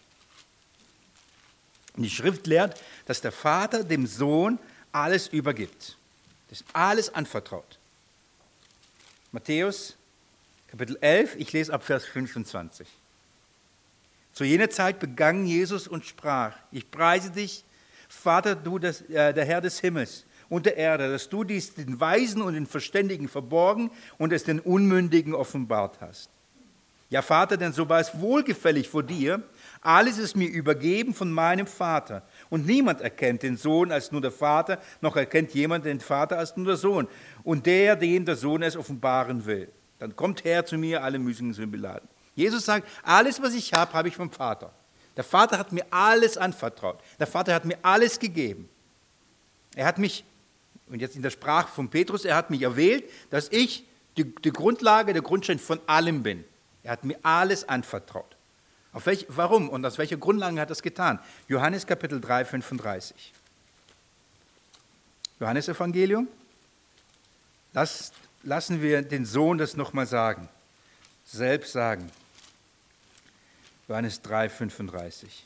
Die Schrift lehrt, dass der Vater dem Sohn alles übergibt. Das ist alles anvertraut. Matthäus Kapitel elf, ich lese ab Vers fünfundzwanzig. Zu jener Zeit begann Jesus und sprach, ich preise dich, Vater, du das, äh, der Herr des Himmels und der Erde, dass du dies den Weisen und den Verständigen verborgen und es den Unmündigen offenbart hast. Ja, Vater, denn so war es wohlgefällig vor dir, alles ist mir übergeben von meinem Vater. Und niemand erkennt den Sohn als nur der Vater, noch erkennt jemand den Vater als nur der Sohn. Und der, dem der Sohn es offenbaren will. Dann kommt her zu mir, alle müßigen sind beladen. Jesus sagt, alles, was ich habe, habe ich vom Vater. Der Vater hat mir alles anvertraut. Der Vater hat mir alles gegeben. Er hat mich, und jetzt in der Sprache von Petrus, er hat mich erwählt, dass ich die, die Grundlage, der Grundstein von allem bin. Er hat mir alles anvertraut. Auf welch, warum und aus welcher Grundlage hat er das getan? Johannes Kapitel drei, fünfunddreißig. Johannes Evangelium. Lass, lassen wir den Sohn das nochmal sagen. Selbst sagen. Johannes drei, fünfunddreißig.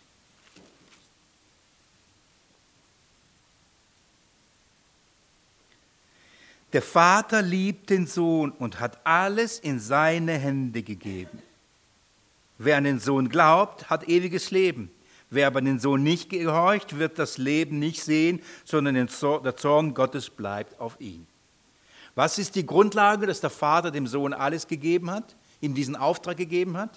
Der Vater liebt den Sohn und hat alles in seine Hände gegeben. Wer an den Sohn glaubt, hat ewiges Leben. Wer aber den Sohn nicht gehorcht, wird das Leben nicht sehen, sondern der Zorn Gottes bleibt auf ihn. Was ist die Grundlage, dass der Vater dem Sohn alles gegeben hat, ihm diesen Auftrag gegeben hat?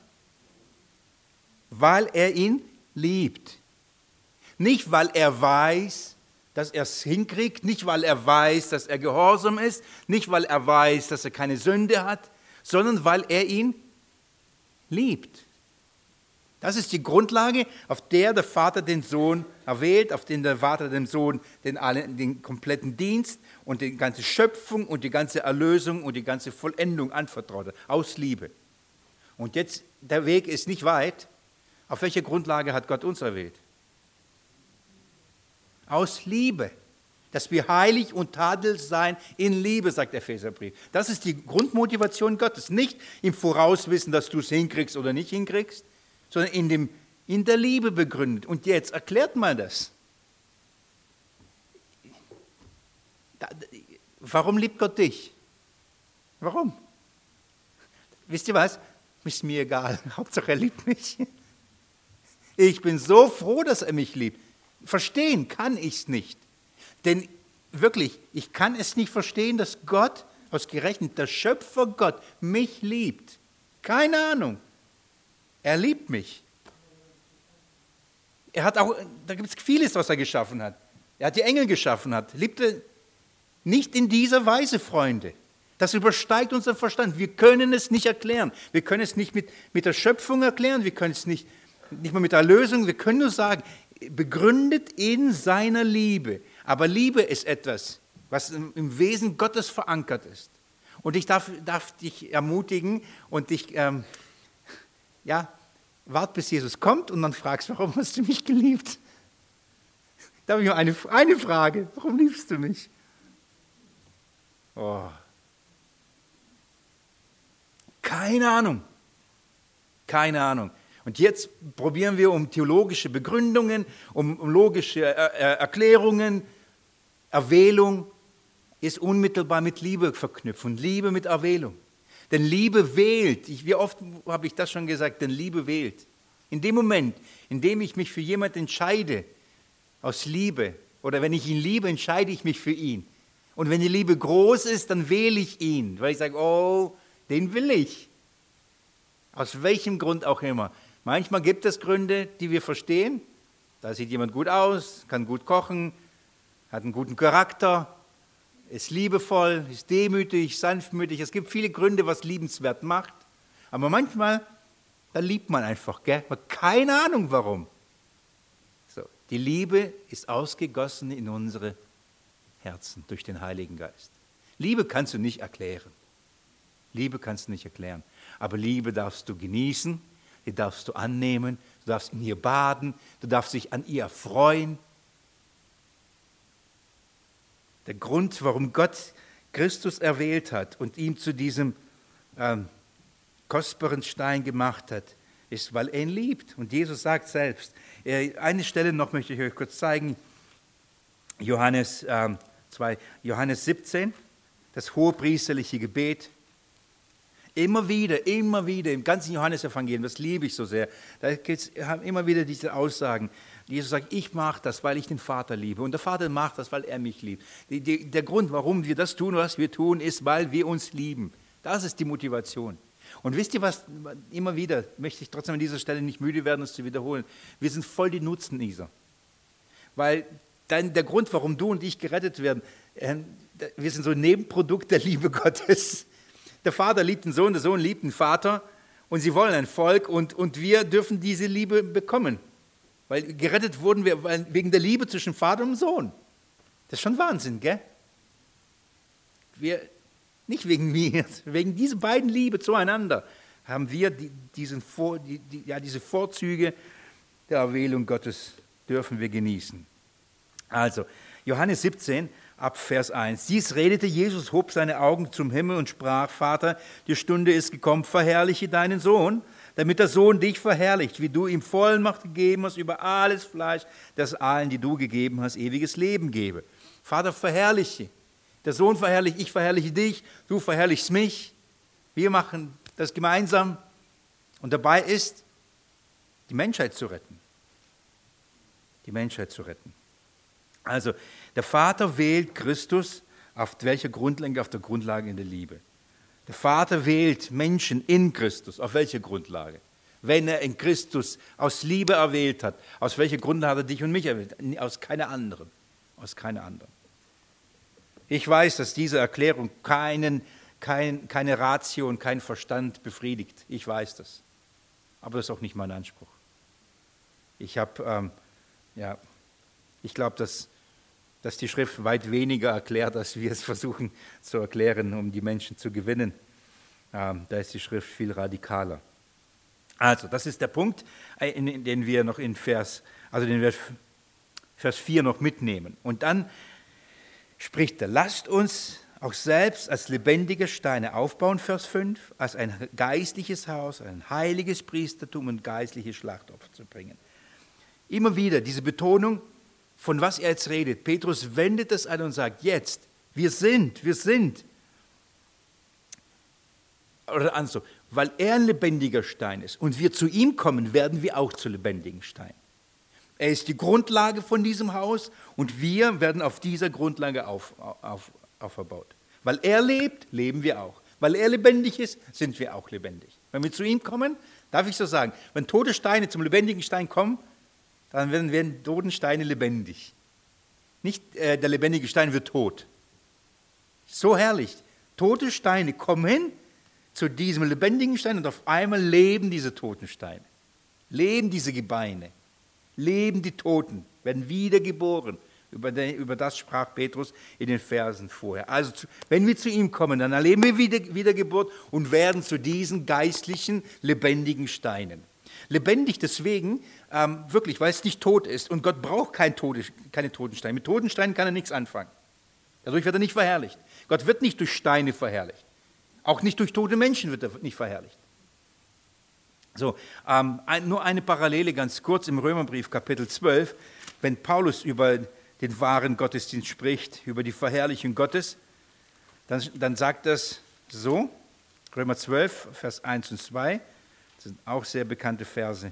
Weil er ihn liebt. Nicht, weil er weiß, dass er es hinkriegt, nicht, weil er weiß, dass er gehorsam ist, nicht, weil er weiß, dass er keine Sünde hat, sondern weil er ihn liebt. Das ist die Grundlage, auf der der Vater den Sohn erwählt, auf den der Vater dem Sohn den, den kompletten Dienst und die ganze Schöpfung und die ganze Erlösung und die ganze Vollendung anvertraut hat, aus Liebe. Und jetzt, der Weg ist nicht weit. Auf welcher Grundlage hat Gott uns erwählt? Aus Liebe, dass wir heilig und tadellos sein in Liebe, sagt der Epheserbrief. Das ist die Grundmotivation Gottes. Nicht im Vorauswissen, dass du es hinkriegst oder nicht hinkriegst, sondern in, dem, in der Liebe begründet. Und jetzt erklärt mal das. Warum liebt Gott dich? Warum? Wisst ihr was? Ist mir egal. Hauptsache er liebt mich. Ich bin so froh, dass er mich liebt. Verstehen kann ich es nicht. Denn wirklich, ich kann es nicht verstehen, dass Gott, ausgerechnet der Schöpfer Gott, mich liebt. Keine Ahnung. Er liebt mich. Er hat auch, da gibt es vieles, was er geschaffen hat. Er hat die Engel geschaffen hat. Liebte nicht in dieser Weise, Freunde. Das übersteigt unseren Verstand. Wir können es nicht erklären. Wir können es nicht mit, mit der Schöpfung erklären. Wir können es nicht, nicht mal mit der Erlösung. Wir können nur sagen, begründet in seiner Liebe. Aber Liebe ist etwas, was im Wesen Gottes verankert ist. Und ich darf, darf dich ermutigen und dich, ähm, ja, wart bis Jesus kommt und dann fragst, warum hast du mich geliebt? Da habe ich nur eine, eine Frage, warum liebst du mich? Oh. Keine Ahnung. Keine Ahnung. Und jetzt probieren wir um theologische Begründungen, um, um logische er Erklärungen. Erwählung ist unmittelbar mit Liebe verknüpft und Liebe mit Erwählung. Denn Liebe wählt. Ich, wie oft habe ich das schon gesagt? Denn Liebe wählt. In dem Moment, in dem ich mich für jemanden entscheide, aus Liebe, oder wenn ich ihn liebe, entscheide ich mich für ihn. Und wenn die Liebe groß ist, dann wähle ich ihn, weil ich sage, oh, den will ich. Aus welchem Grund auch immer. Manchmal gibt es Gründe, die wir verstehen. Da sieht jemand gut aus, kann gut kochen, hat einen guten Charakter, ist liebevoll, ist demütig, sanftmütig. Es gibt viele Gründe, was liebenswert macht. Aber manchmal, da liebt man einfach, gell? Man hat keine Ahnung warum. So, die Liebe ist ausgegossen in unsere Herzen durch den Heiligen Geist. Liebe kannst du nicht erklären. Liebe kannst du nicht erklären. Aber Liebe darfst du genießen, die darfst du annehmen, du darfst in ihr baden, du darfst dich an ihr freuen. Der Grund, warum Gott Christus erwählt hat und ihn zu diesem ähm, kostbaren Stein gemacht hat, ist, weil er ihn liebt. Und Jesus sagt selbst, äh, eine Stelle noch möchte ich euch kurz zeigen, Johannes, ähm, zwei, Johannes siebzehn, das hohepriesterliche Gebet. Immer wieder, immer wieder, im ganzen Johannesevangelium, das liebe ich so sehr, da haben immer wieder diese Aussagen. Jesus sagt, ich mache das, weil ich den Vater liebe. Und der Vater macht das, weil er mich liebt. Die, die, der Grund, warum wir das tun, was wir tun, ist, weil wir uns lieben. Das ist die Motivation. Und wisst ihr was, immer wieder, möchte ich trotzdem an dieser Stelle nicht müde werden, es zu wiederholen. Wir sind voll die Nutznießer. Weil dann der Grund, warum du und ich gerettet werden, äh, wir sind so ein Nebenprodukt der Liebe Gottes. Der Vater liebt den Sohn, der Sohn liebt den Vater und sie wollen ein Volk und, und wir dürfen diese Liebe bekommen. Weil gerettet wurden wir wegen der Liebe zwischen Vater und Sohn. Das ist schon Wahnsinn, gell? Wir, nicht wegen mir, wegen dieser beiden Liebe zueinander haben wir die, diesen Vor, die, die, ja, diese Vorzüge der Erwählung Gottes dürfen wir genießen. Also, Johannes siebzehn, ab Vers eins. Dies redete Jesus, hob seine Augen zum Himmel und sprach, Vater, die Stunde ist gekommen, verherrliche deinen Sohn, damit der Sohn dich verherrlicht, wie du ihm Vollmacht gegeben hast über alles Fleisch, das allen, die du gegeben hast, ewiges Leben gebe. Vater, verherrliche. Der Sohn verherrlicht, ich verherrliche dich, du verherrlichst mich. Wir machen das gemeinsam. Und dabei ist, die Menschheit zu retten. Die Menschheit zu retten. Also, der Vater wählt Christus auf welcher Grundlage? Auf der Grundlage in der Liebe. Der Vater wählt Menschen in Christus. Auf welcher Grundlage? Wenn er in Christus aus Liebe erwählt hat, aus welcher Grundlage hat er dich und mich erwählt? Aus keiner anderen. Aus keiner anderen. Ich weiß, dass diese Erklärung keinen, kein, keine Ratio und keinen Verstand befriedigt. Ich weiß das. Aber das ist auch nicht mein Anspruch. Ich habe, ähm, ja, ich glaube, dass, dass die Schrift weit weniger erklärt, als wir es versuchen zu erklären, um die Menschen zu gewinnen. Ähm, da ist die Schrift viel radikaler. Also, das ist der Punkt, in, in, den wir noch in Vers, also den wir Vers vier noch mitnehmen. Und dann spricht er, lasst uns auch selbst als lebendige Steine aufbauen, Vers fünf, als ein geistliches Haus, ein heiliges Priestertum und geistliche Schlachtopfer zu bringen. Immer wieder diese Betonung, von was er jetzt redet. Petrus wendet es an und sagt, jetzt, wir sind, wir sind. Oder also, weil er ein lebendiger Stein ist und wir zu ihm kommen, werden wir auch zu lebendigen Steinen. Er ist die Grundlage von diesem Haus und wir werden auf dieser Grundlage auf, auf, auferbaut. Weil er lebt, leben wir auch. Weil er lebendig ist, sind wir auch lebendig. Wenn wir zu ihm kommen, darf ich so sagen, wenn tote Steine zum lebendigen Stein kommen, dann werden, werden tote Steine lebendig. Nicht äh, der lebendige Stein wird tot. So herrlich. Tote Steine kommen hin zu diesem lebendigen Stein und auf einmal leben diese toten Steine. Leben diese Gebeine. Leben die Toten, werden wiedergeboren. Über, den, über das sprach Petrus in den Versen vorher. Also zu, wenn wir zu ihm kommen, dann erleben wir wieder, Wiedergeburt und werden zu diesen geistlichen, lebendigen Steinen. Lebendig deswegen, ähm, wirklich, weil es nicht tot ist. Und Gott braucht kein Tote, keine toten Steine. Mit toten Steinen kann er nichts anfangen. Dadurch wird er nicht verherrlicht. Gott wird nicht durch Steine verherrlicht. Auch nicht durch tote Menschen wird er nicht verherrlicht. So, ähm, ein, nur eine Parallele ganz kurz im Römerbrief Kapitel zwölf, wenn Paulus über den wahren Gottesdienst spricht, über die Verherrlichung Gottes, dann, dann sagt das so, Römer zwölf, Vers eins und zwei, das sind auch sehr bekannte Verse.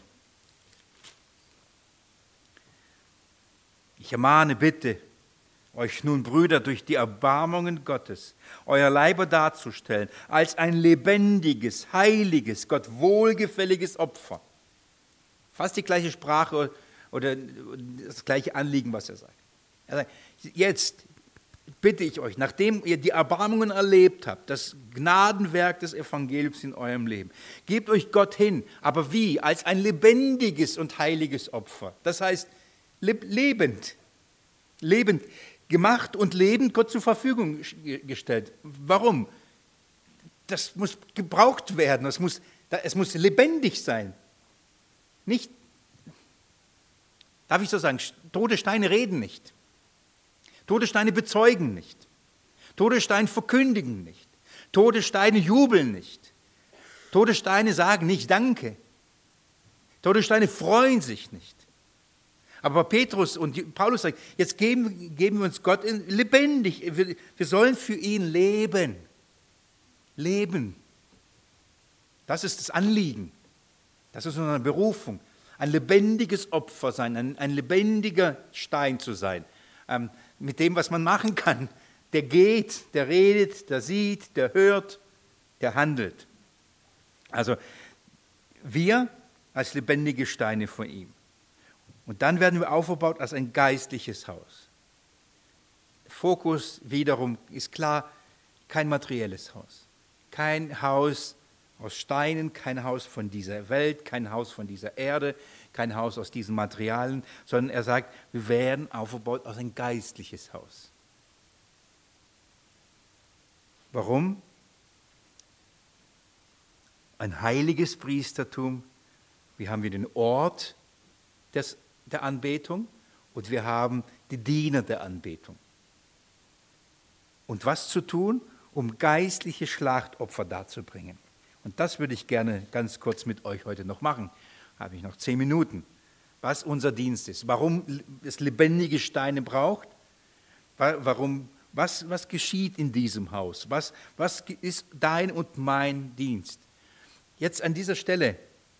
Ich ermahne bitte, euch nun, Brüder, durch die Erbarmungen Gottes, euer Leiber darzustellen, als ein lebendiges, heiliges, Gott wohlgefälliges Opfer. Fast die gleiche Sprache oder das gleiche Anliegen, was er sagt. Er sagt, jetzt bitte ich euch, nachdem ihr die Erbarmungen erlebt habt, das Gnadenwerk des Evangeliums in eurem Leben, gebt euch Gott hin, aber wie? Als ein lebendiges und heiliges Opfer. Das heißt, lebend. Lebend. gemacht und lebend Gott zur Verfügung gestellt. Warum? Das muss gebraucht werden, es muss, es muss lebendig sein. Nicht, darf ich so sagen, tote Steine reden nicht. Tote Steine bezeugen nicht. Tote Steine verkündigen nicht. Tote Steine jubeln nicht. Tote Steine sagen nicht Danke. Tote Steine freuen sich nicht. Aber Petrus und Paulus sagen, jetzt geben, geben wir uns Gott in, lebendig. Wir, wir sollen für ihn leben. Leben. Das ist das Anliegen. Das ist unsere Berufung. Ein lebendiges Opfer sein, ein, ein lebendiger Stein zu sein. Ähm, mit dem, was man machen kann. Der geht, der redet, der sieht, der hört, der handelt. Also wir als lebendige Steine vor ihm. Und dann werden wir aufgebaut als ein geistliches Haus. Fokus wiederum ist klar, kein materielles Haus. Kein Haus aus Steinen, kein Haus von dieser Welt, kein Haus von dieser Erde, kein Haus aus diesen Materialien, sondern er sagt, wir werden aufgebaut als ein geistliches Haus. Warum? Ein heiliges Priestertum. Wir haben wir den Ort des, der Anbetung und wir haben die Diener der Anbetung. Und was zu tun, um geistliche Schlachtopfer darzubringen. Und das würde ich gerne ganz kurz mit euch heute noch machen. Habe ich noch zehn Minuten. Was unser Dienst ist, warum es lebendige Steine braucht, warum, was, was geschieht in diesem Haus, was, was ist dein und mein Dienst. Jetzt an dieser Stelle,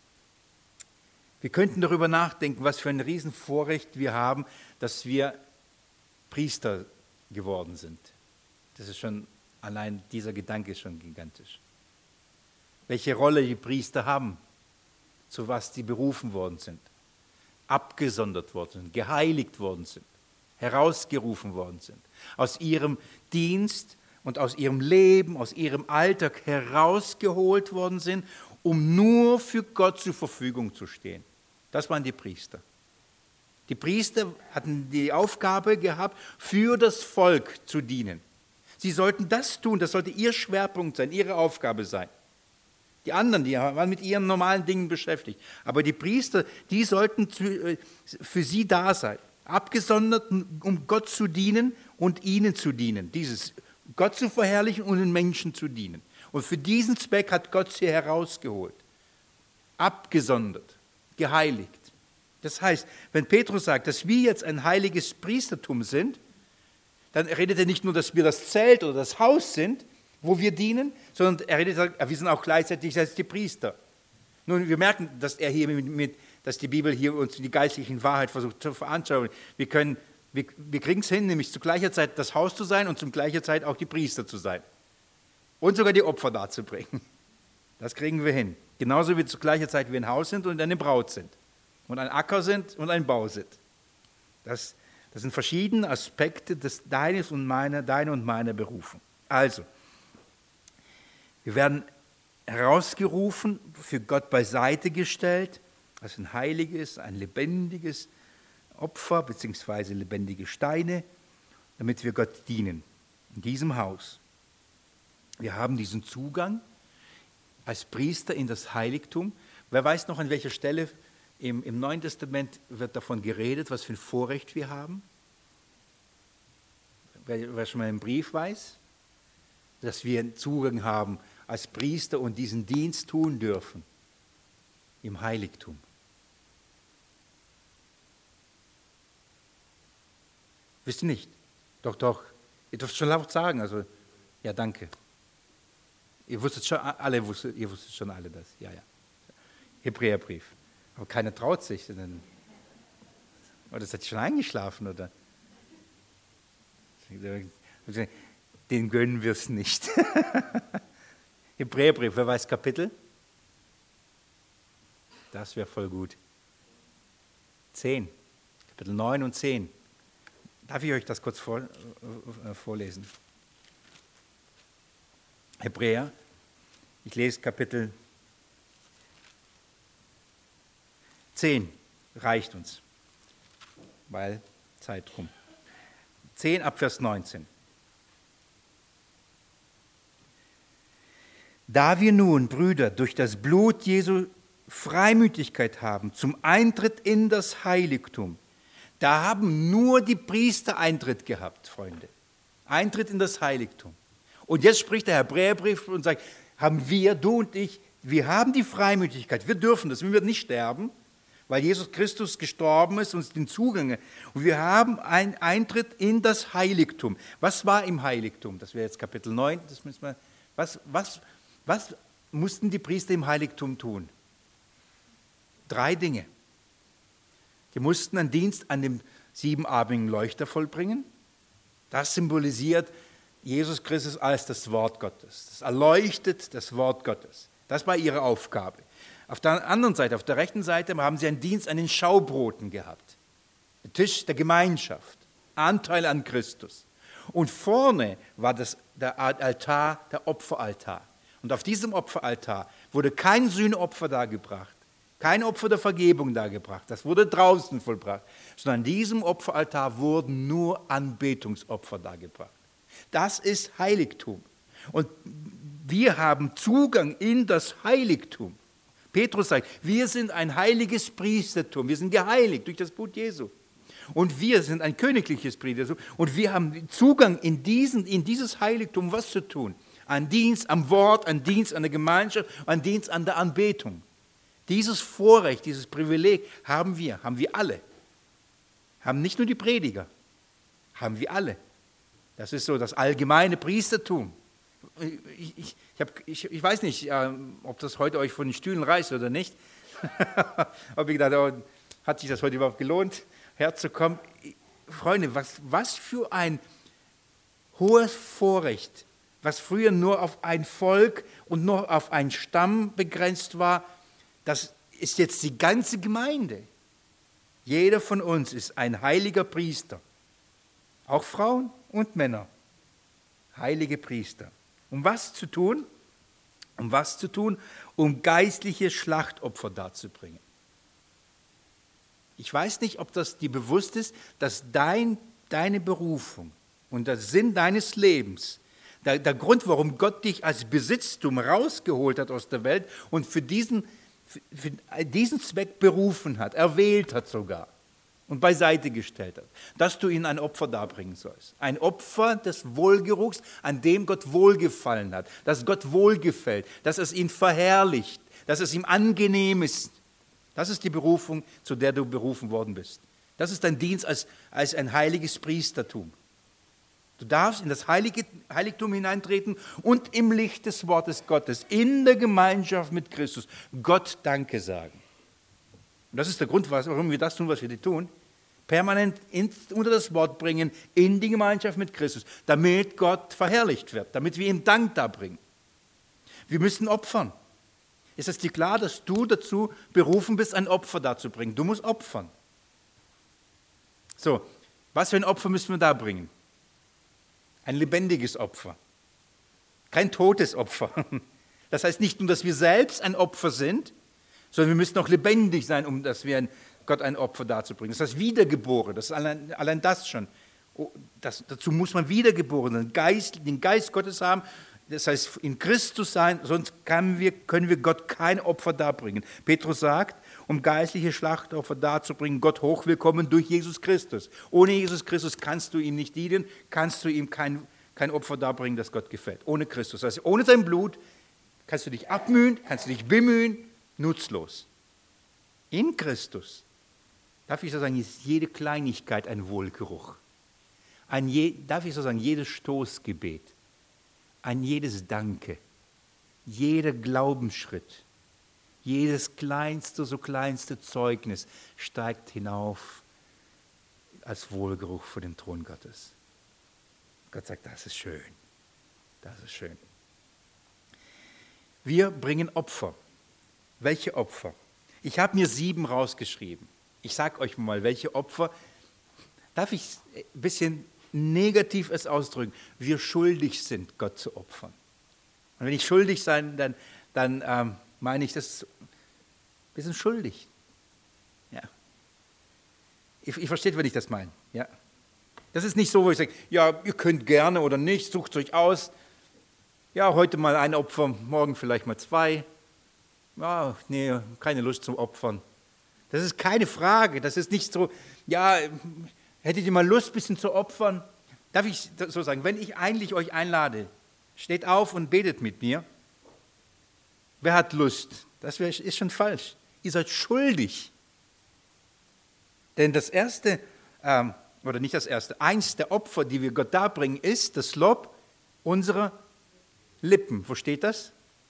wir könnten darüber nachdenken, was für ein Riesenvorrecht wir haben, dass wir Priester geworden sind. Das ist schon, allein dieser Gedanke ist schon gigantisch. Welche Rolle die Priester haben, zu was die berufen worden sind, abgesondert worden sind, geheiligt worden sind, herausgerufen worden sind, aus ihrem Dienst und aus ihrem Leben, aus ihrem Alltag herausgeholt worden sind, um nur für Gott zur Verfügung zu stehen. Das waren die Priester. Die Priester hatten die Aufgabe gehabt, für das Volk zu dienen. Sie sollten das tun, das sollte ihr Schwerpunkt sein, ihre Aufgabe sein. Die anderen, die waren mit ihren normalen Dingen beschäftigt. Aber die Priester, die sollten für sie da sein. Abgesondert, um Gott zu dienen und ihnen zu dienen. Dieses Gott zu verherrlichen und den Menschen zu dienen. Und für diesen Zweck hat Gott sie herausgeholt. Abgesondert, geheiligt. Das heißt, wenn Petrus sagt, dass wir jetzt ein heiliges Priestertum sind, dann redet er nicht nur, dass wir das Zelt oder das Haus sind, wo wir dienen, sondern er redet, wir sind auch gleichzeitig als die Priester. Nun, wir merken, dass er hier mit, mit dass die Bibel hier uns die geistliche Wahrheit versucht zu veranschaulichen. Wir können, wir, wir kriegen es hin, nämlich zu gleicher Zeit das Haus zu sein und zu gleicher Zeit auch die Priester zu sein. Und sogar die Opfer darzubringen. Das kriegen wir hin. Genauso wie zu gleicher Zeit wir ein Haus sind und eine Braut sind. Und ein Acker sind und ein Bau sind. Das, das sind verschiedene Aspekte des deines und meiner, deiner und meiner Berufung. Also, wir werden herausgerufen, für Gott beiseite gestellt, als ein heiliges, ein lebendiges Opfer, beziehungsweise lebendige Steine, damit wir Gott dienen, in diesem Haus. Wir haben diesen Zugang als Priester in das Heiligtum. Wer weiß noch, an welcher Stelle im, im Neuen Testament wird davon geredet, was für ein Vorrecht wir haben? Wer, wer schon mal einen Brief weiß, dass wir Zugang haben als Priester und diesen Dienst tun dürfen im Heiligtum. Wisst ihr nicht? Doch, doch. Ihr dürft schon laut sagen. Also, ja, danke. Ihr wusstet schon alle, wusstet, ihr wusstet schon alle das. Ja, ja. Hebräerbrief. Aber keiner traut sich. Denn, oder seid ihr schon eingeschlafen, oder? Den gönnen wir es nicht. Hebräerbrief, wer weiß Kapitel? Das wäre voll gut. zehn, Kapitel neun und zehn. Darf ich euch das kurz vor, äh, vorlesen? Hebräer, ich lese Kapitel zehn, reicht uns, weil Zeit rum. zehn ab Vers neunzehn. Da wir nun, Brüder, durch das Blut Jesu Freimütigkeit haben zum Eintritt in das Heiligtum, da haben nur die Priester Eintritt gehabt, Freunde. Eintritt in das Heiligtum. Und jetzt spricht der Hebräerbrief und sagt, haben wir, du und ich, wir haben die Freimütigkeit, wir dürfen das, wir werden nicht sterben, weil Jesus Christus gestorben ist und uns den Zugang. Und wir haben einen Eintritt in das Heiligtum. Was war im Heiligtum? Das wäre jetzt Kapitel neun. Das müssen wir, was, was, was mussten die Priester im Heiligtum tun? Drei Dinge. Die mussten einen Dienst an dem siebenarmigen Leuchter vollbringen. Das symbolisiert Jesus Christus als das Wort Gottes. Das erleuchtet das Wort Gottes. Das war ihre Aufgabe. Auf der anderen Seite, auf der rechten Seite, haben sie einen Dienst an den Schaubroten gehabt. Der Tisch der Gemeinschaft, Anteil an Christus. Und vorne war das, der Altar, der Opferaltar. Und auf diesem Opferaltar wurde kein Sühnopfer dargebracht, kein Opfer der Vergebung dargebracht. Das wurde draußen vollbracht. Sondern an diesem Opferaltar wurden nur Anbetungsopfer dargebracht. Das ist Heiligtum. Und wir haben Zugang in das Heiligtum. Petrus sagt, wir sind ein heiliges Priestertum. Wir sind geheiligt durch das Blut Jesu. Und wir sind ein königliches Priestertum. Und wir haben Zugang in, diesen, in dieses Heiligtum, was zu tun? An Dienst am Wort, an Dienst an der Gemeinschaft, an Dienst an der Anbetung. Dieses Vorrecht, dieses Privileg haben wir, haben wir alle. Haben nicht nur die Prediger, haben wir alle. Das ist so das allgemeine Priestertum. Ich, ich, ich, hab, ich, ich weiß nicht, ähm, ob das heute euch von den Stühlen reißt oder nicht. Habe ich gedacht, oh, hat sich das heute überhaupt gelohnt, herzukommen? Freunde, was, was für ein hohes Vorrecht, was früher nur auf ein Volk und nur auf einen Stamm begrenzt war, das ist jetzt die ganze Gemeinde. Jeder von uns ist ein heiliger Priester. Auch Frauen und Männer. Heilige Priester. Um was zu tun? Um was zu tun? Um geistliche Schlachtopfer darzubringen. Ich weiß nicht, ob das dir bewusst ist, dass dein, deine Berufung und der Sinn deines Lebens, der, der Grund, warum Gott dich als Besitztum rausgeholt hat aus der Welt und für diesen, für diesen Zweck berufen hat, erwählt hat sogar und beiseite gestellt hat, dass du ihnen ein Opfer darbringen sollst. Ein Opfer des Wohlgeruchs, an dem Gott wohlgefallen hat, dass Gott wohlgefällt, dass es ihn verherrlicht, dass es ihm angenehm ist. Das ist die Berufung, zu der du berufen worden bist. Das ist dein Dienst als, als ein heiliges Priestertum. Du darfst in das Heilige, Heiligtum hineintreten und im Licht des Wortes Gottes, in der Gemeinschaft mit Christus, Gott Danke sagen. Und das ist der Grund, warum wir das tun, was wir tun. Permanent ins, unter das Wort bringen, in die Gemeinschaft mit Christus, damit Gott verherrlicht wird, damit wir ihm Dank darbringen. Wir müssen opfern. Ist es dir klar, dass du dazu berufen bist, ein Opfer darzubringen? Du musst opfern. So, was für ein Opfer müssen wir da bringen? Ein lebendiges Opfer. Kein totes Opfer. Das heißt nicht nur, dass wir selbst ein Opfer sind, sondern wir müssen auch lebendig sein, um dass wir Gott ein Opfer darzubringen. Das heißt wiedergeboren, das ist allein, allein das schon. Das, dazu muss man wiedergeboren sein, Geist, den Geist Gottes haben, das heißt in Christus sein, sonst können wir, können wir Gott kein Opfer darbringen. Petrus sagt, um geistliche Schlachtopfer darzubringen, Gott hochwillkommen durch Jesus Christus. Ohne Jesus Christus kannst du ihm nicht dienen, kannst du ihm kein, kein Opfer darbringen, das Gott gefällt. Ohne Christus, das heißt ohne sein Blut kannst du dich abmühen, kannst du dich bemühen, nutzlos. In Christus, darf ich so sagen, ist jede Kleinigkeit ein Wohlgeruch. Ein je, darf ich so sagen, jedes Stoßgebet, ein jedes Danke, jeder Glaubensschritt, jedes kleinste, so kleinste Zeugnis steigt hinauf als Wohlgeruch vor den Thron Gottes. Gott sagt, das ist schön, das ist schön. Wir bringen Opfer. Welche Opfer? Ich habe mir sieben rausgeschrieben. Ich sage euch mal, welche Opfer. Darf ich ein bisschen negativ es ausdrücken? Wir schuldig sind, Gott zu opfern. Und wenn ich schuldig sein, dann, dann ähm, meine ich, das, wir sind schuldig. Ja. Ich, ich verstehe, was ich das meine. Ja. Das ist nicht so, wo ich sage, ja, ihr könnt gerne oder nicht, sucht euch aus. Ja, heute mal ein Opfer, morgen vielleicht mal zwei. Ja, nee, keine Lust zum Opfern. Das ist keine Frage, das ist nicht so, ja, hättet ihr mal Lust, ein bisschen zu opfern? Darf ich so sagen, wenn ich eigentlich euch einlade, steht auf und betet mit mir. Wer hat Lust? Das ist schon falsch. Ihr seid schuldig. Denn das Erste, ähm, oder nicht das Erste, eins der Opfer, die wir Gott darbringen, ist das Lob unserer Lippen. Wo steht das?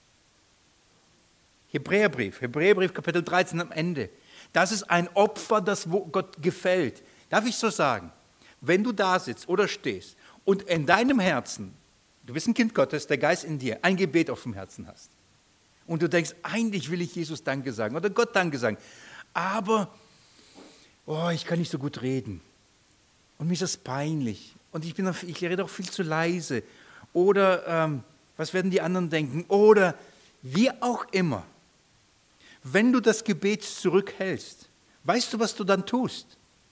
Hebräerbrief, Hebräerbrief Kapitel dreizehn am Ende. Das ist ein Opfer, das Gott gefällt. Darf ich so sagen? Wenn du da sitzt oder stehst und in deinem Herzen, du bist ein Kind Gottes, der Geist in dir, ein Gebet auf dem Herzen hast und du denkst, eigentlich will ich Jesus Danke sagen oder Gott Danke sagen, aber oh, ich kann nicht so gut reden und mir ist das peinlich und ich, bin, ich rede auch viel zu leise oder ähm, was werden die anderen denken oder wie auch immer. Wenn du das Gebet zurückhältst, weißt du, was du dann tust?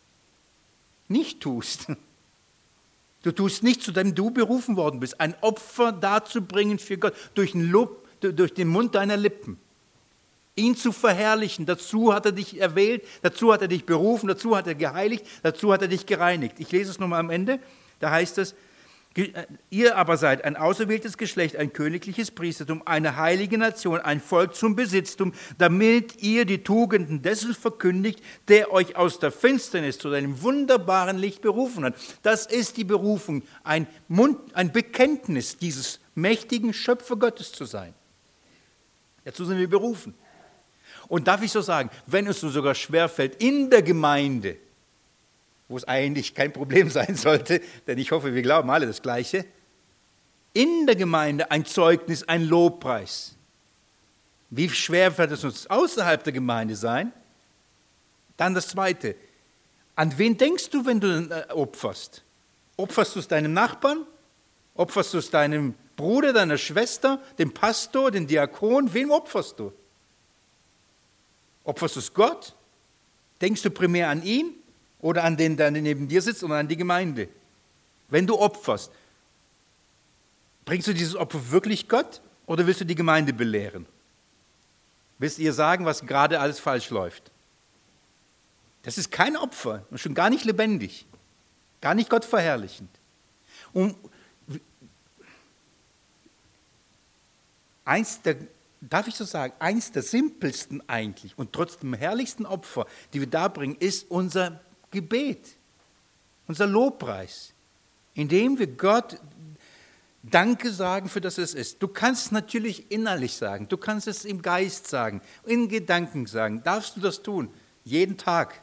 Nicht tust. Du tust nicht, zu dem du berufen worden bist, ein Opfer darzubringen für Gott, durch den, Lob, durch den Mund deiner Lippen. Ihn zu verherrlichen, dazu hat er dich erwählt, dazu hat er dich berufen, dazu hat er geheiligt, dazu hat er dich gereinigt. Ich lese es nochmal am Ende, da heißt es, ihr aber seid ein auserwähltes Geschlecht, ein königliches Priestertum, eine heilige Nation, ein Volk zum Besitztum, damit ihr die Tugenden dessen verkündigt, der euch aus der Finsternis zu einem wunderbaren Licht berufen hat. Das ist die Berufung, ein, Mund, ein Bekenntnis dieses mächtigen Schöpfer Gottes zu sein. Dazu sind wir berufen. Und darf ich so sagen, wenn es uns sogar schwerfällt, in der Gemeinde, wo es eigentlich kein Problem sein sollte, denn ich hoffe, wir glauben alle das Gleiche, in der Gemeinde ein Zeugnis, ein Lobpreis. Wie schwer wird es uns außerhalb der Gemeinde sein? Dann das Zweite. An wen denkst du, wenn du opferst? Opferst du es deinem Nachbarn? Opferst du es deinem Bruder, deiner Schwester, dem Pastor, dem Diakon? Wem opferst du? Opferst du es Gott? Denkst du primär an ihn? Oder an den, der neben dir sitzt, oder an die Gemeinde. Wenn du opferst, bringst du dieses Opfer wirklich Gott oder willst du die Gemeinde belehren? Willst du ihr sagen, was gerade alles falsch läuft? Das ist kein Opfer und schon gar nicht lebendig, gar nicht Gott verherrlichend. Und eins der, darf ich so sagen, eins der simpelsten eigentlich und trotzdem herrlichsten Opfer, die wir darbringen, ist unser Gebet, unser Lobpreis, indem wir Gott Danke sagen für das es ist. Du kannst es natürlich innerlich sagen, du kannst es im Geist sagen, in Gedanken sagen, darfst du das tun, jeden Tag.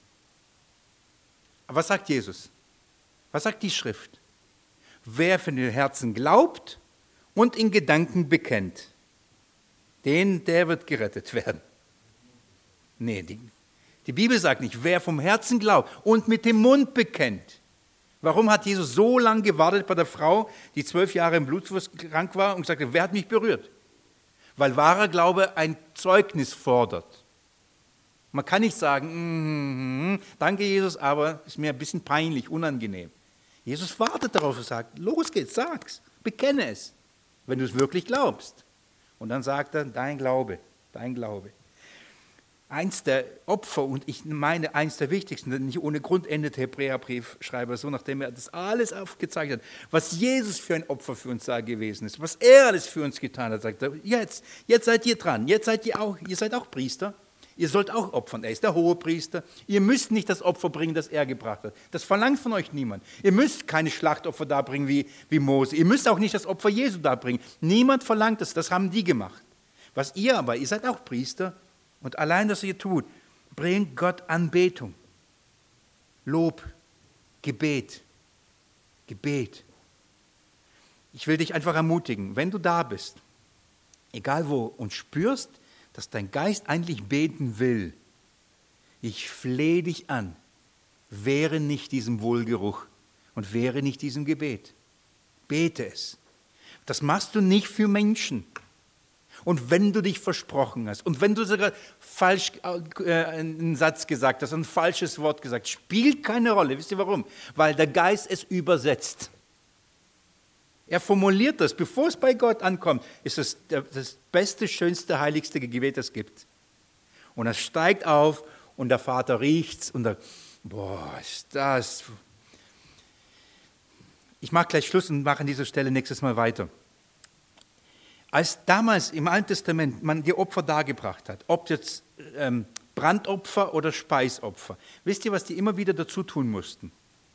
Aber was sagt Jesus? Was sagt die Schrift? Wer von den Herzen glaubt und in Gedanken bekennt, den, der wird gerettet werden. Nee, die Die Bibel sagt nicht, wer vom Herzen glaubt und mit dem Mund bekennt. Warum hat Jesus so lange gewartet bei der Frau, die zwölf Jahre im Blutfluss krank war und gesagt hat, wer hat mich berührt? Weil wahrer Glaube ein Zeugnis fordert. Man kann nicht sagen, mm, danke Jesus, aber ist mir ein bisschen peinlich, unangenehm. Jesus wartet darauf und sagt, los geht's, sag's, bekenne es, wenn du es wirklich glaubst. Und dann sagt er, dein Glaube, dein Glaube. Eins der Opfer, und ich meine eins der wichtigsten, denn nicht ohne Grund endet der Hebräerbriefschreiber so, nachdem er das alles aufgezeigt hat, was Jesus für ein Opfer für uns da gewesen ist, was er alles für uns getan hat, sagt er, jetzt, jetzt seid ihr dran, jetzt seid ihr auch, ihr seid auch Priester, ihr sollt auch opfern, er ist der Hohepriester, ihr müsst nicht das Opfer bringen, das er gebracht hat, das verlangt von euch niemand, ihr müsst keine Schlachtopfer darbringen wie, wie Mose, ihr müsst auch nicht das Opfer Jesu darbringen, niemand verlangt es, das haben die gemacht. Was ihr aber, ihr seid auch Priester, und allein, das ihr tut, bringt Gott Anbetung, Lob, Gebet, Gebet. Ich will dich einfach ermutigen, wenn du da bist, egal wo, und spürst, dass dein Geist eigentlich beten will, ich flehe dich an, wehre nicht diesem Wohlgeruch und wehre nicht diesem Gebet. Bete es. Das machst du nicht für Menschen. Und wenn du dich versprochen hast und wenn du sogar falsch äh, einen Satz gesagt hast, ein falsches Wort gesagt, spielt keine Rolle. Wisst ihr warum? Weil der Geist es übersetzt. Er formuliert das, bevor es bei Gott ankommt, ist es das beste, schönste, heiligste Gebet, das es gibt. Und es steigt auf und der Vater riecht's und sagt, boah, ist das... Ich mache gleich Schluss und mache an dieser Stelle nächstes Mal weiter. Als damals im Alten Testament man die Opfer dargebracht hat, ob jetzt ähm, Brandopfer oder Speisopfer, wisst ihr, was die immer wieder dazu tun mussten?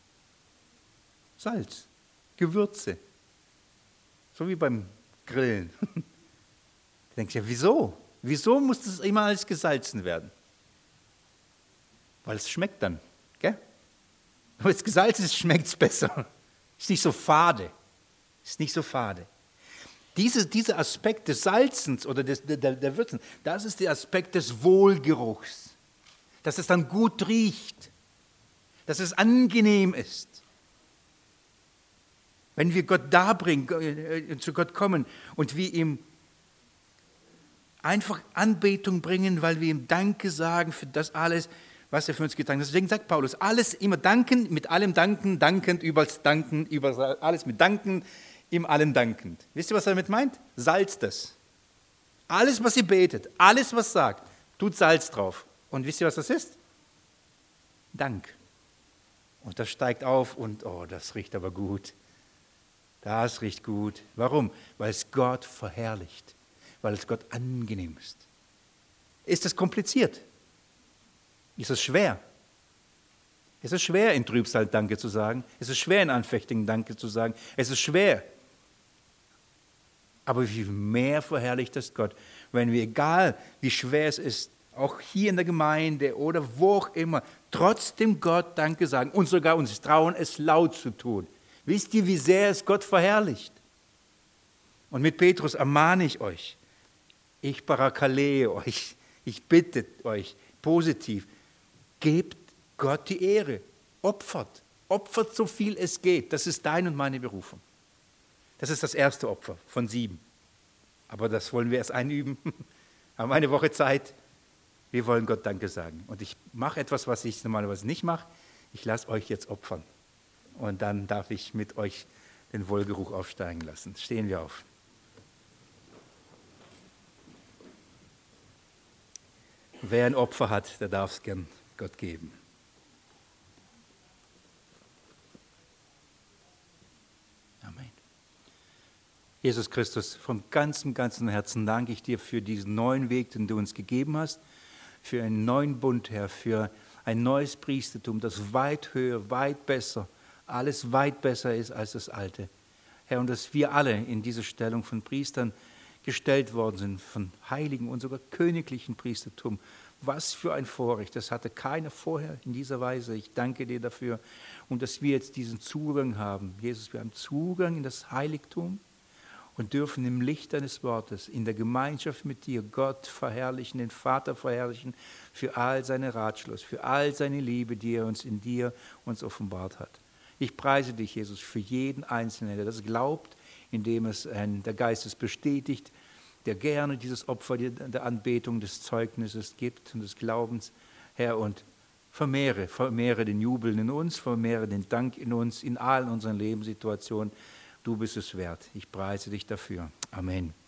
Salz, Gewürze, so wie beim Grillen. Du denkst ja, wieso? Wieso muss das immer alles gesalzen werden? Weil es schmeckt dann, gell? Wenn es gesalzen ist, schmeckt es besser. Ist nicht so fade. Ist nicht so fade. Diese, dieser Aspekt des Salzens oder des, der, der Würzen, das ist der Aspekt des Wohlgeruchs. Dass es dann gut riecht. Dass es angenehm ist. Wenn wir Gott darbringen, äh, zu Gott kommen und wir ihm einfach Anbetung bringen, weil wir ihm Danke sagen für das alles, was er für uns getan hat. Deswegen sagt Paulus, alles immer danken, mit allem danken, dankend, überall danken, überall alles mit danken, ihm allem dankend. Wisst ihr, was er damit meint? Salzt das. Alles, was ihr betet, alles, was sagt, tut Salz drauf. Und wisst ihr, was das ist? Dank. Und das steigt auf und, oh, das riecht aber gut. Das riecht gut. Warum? Weil es Gott verherrlicht. Weil es Gott angenehm ist. Ist das kompliziert? Ist es schwer? Es ist schwer, in Trübsal Danke zu sagen. Es ist schwer, in Anfechtungen Danke zu sagen. Es ist schwer. Aber wie mehr verherrlicht es Gott, wenn wir, egal wie schwer es ist, auch hier in der Gemeinde oder wo auch immer, trotzdem Gott Danke sagen und sogar uns trauen, es laut zu tun. Wisst ihr, wie sehr es Gott verherrlicht? Und mit Petrus ermahne ich euch, ich barakalehe euch, ich bitte euch positiv, gebt Gott die Ehre, opfert, opfert so viel es geht. Das ist dein und meine Berufung. Das ist das erste Opfer von sieben. Aber das wollen wir erst einüben. Haben eine Woche Zeit. Wir wollen Gott Danke sagen. Und ich mache etwas, was ich normalerweise nicht mache. Ich lasse euch jetzt opfern. Und dann darf ich mit euch den Wohlgeruch aufsteigen lassen. Stehen wir auf. Wer ein Opfer hat, der darf es gern Gott geben. Amen. Jesus Christus, von ganzem, ganzem Herzen danke ich dir für diesen neuen Weg, den du uns gegeben hast, für einen neuen Bund, Herr, für ein neues Priestertum, das weit höher, weit besser, alles weit besser ist als das Alte. Herr, und dass wir alle in diese Stellung von Priestern gestellt worden sind, von heiligen und sogar königlichen Priestertum. Was für ein Vorrecht, das hatte keiner vorher in dieser Weise. Ich danke dir dafür und dass wir jetzt diesen Zugang haben. Jesus, wir haben Zugang in das Heiligtum und dürfen im Licht deines Wortes, in der Gemeinschaft mit dir, Gott verherrlichen, den Vater verherrlichen, für all seine Ratschluss, für all seine Liebe, die er uns in dir uns offenbart hat. Ich preise dich, Jesus, für jeden Einzelnen, der das glaubt, indem es ein, der Geist es bestätigt, der gerne dieses Opfer der Anbetung, des Zeugnisses gibt und des Glaubens, Herr, und vermehre, vermehre den Jubel in uns, vermehre den Dank in uns, in allen unseren Lebenssituationen. Du bist es wert. Ich preise dich dafür. Amen.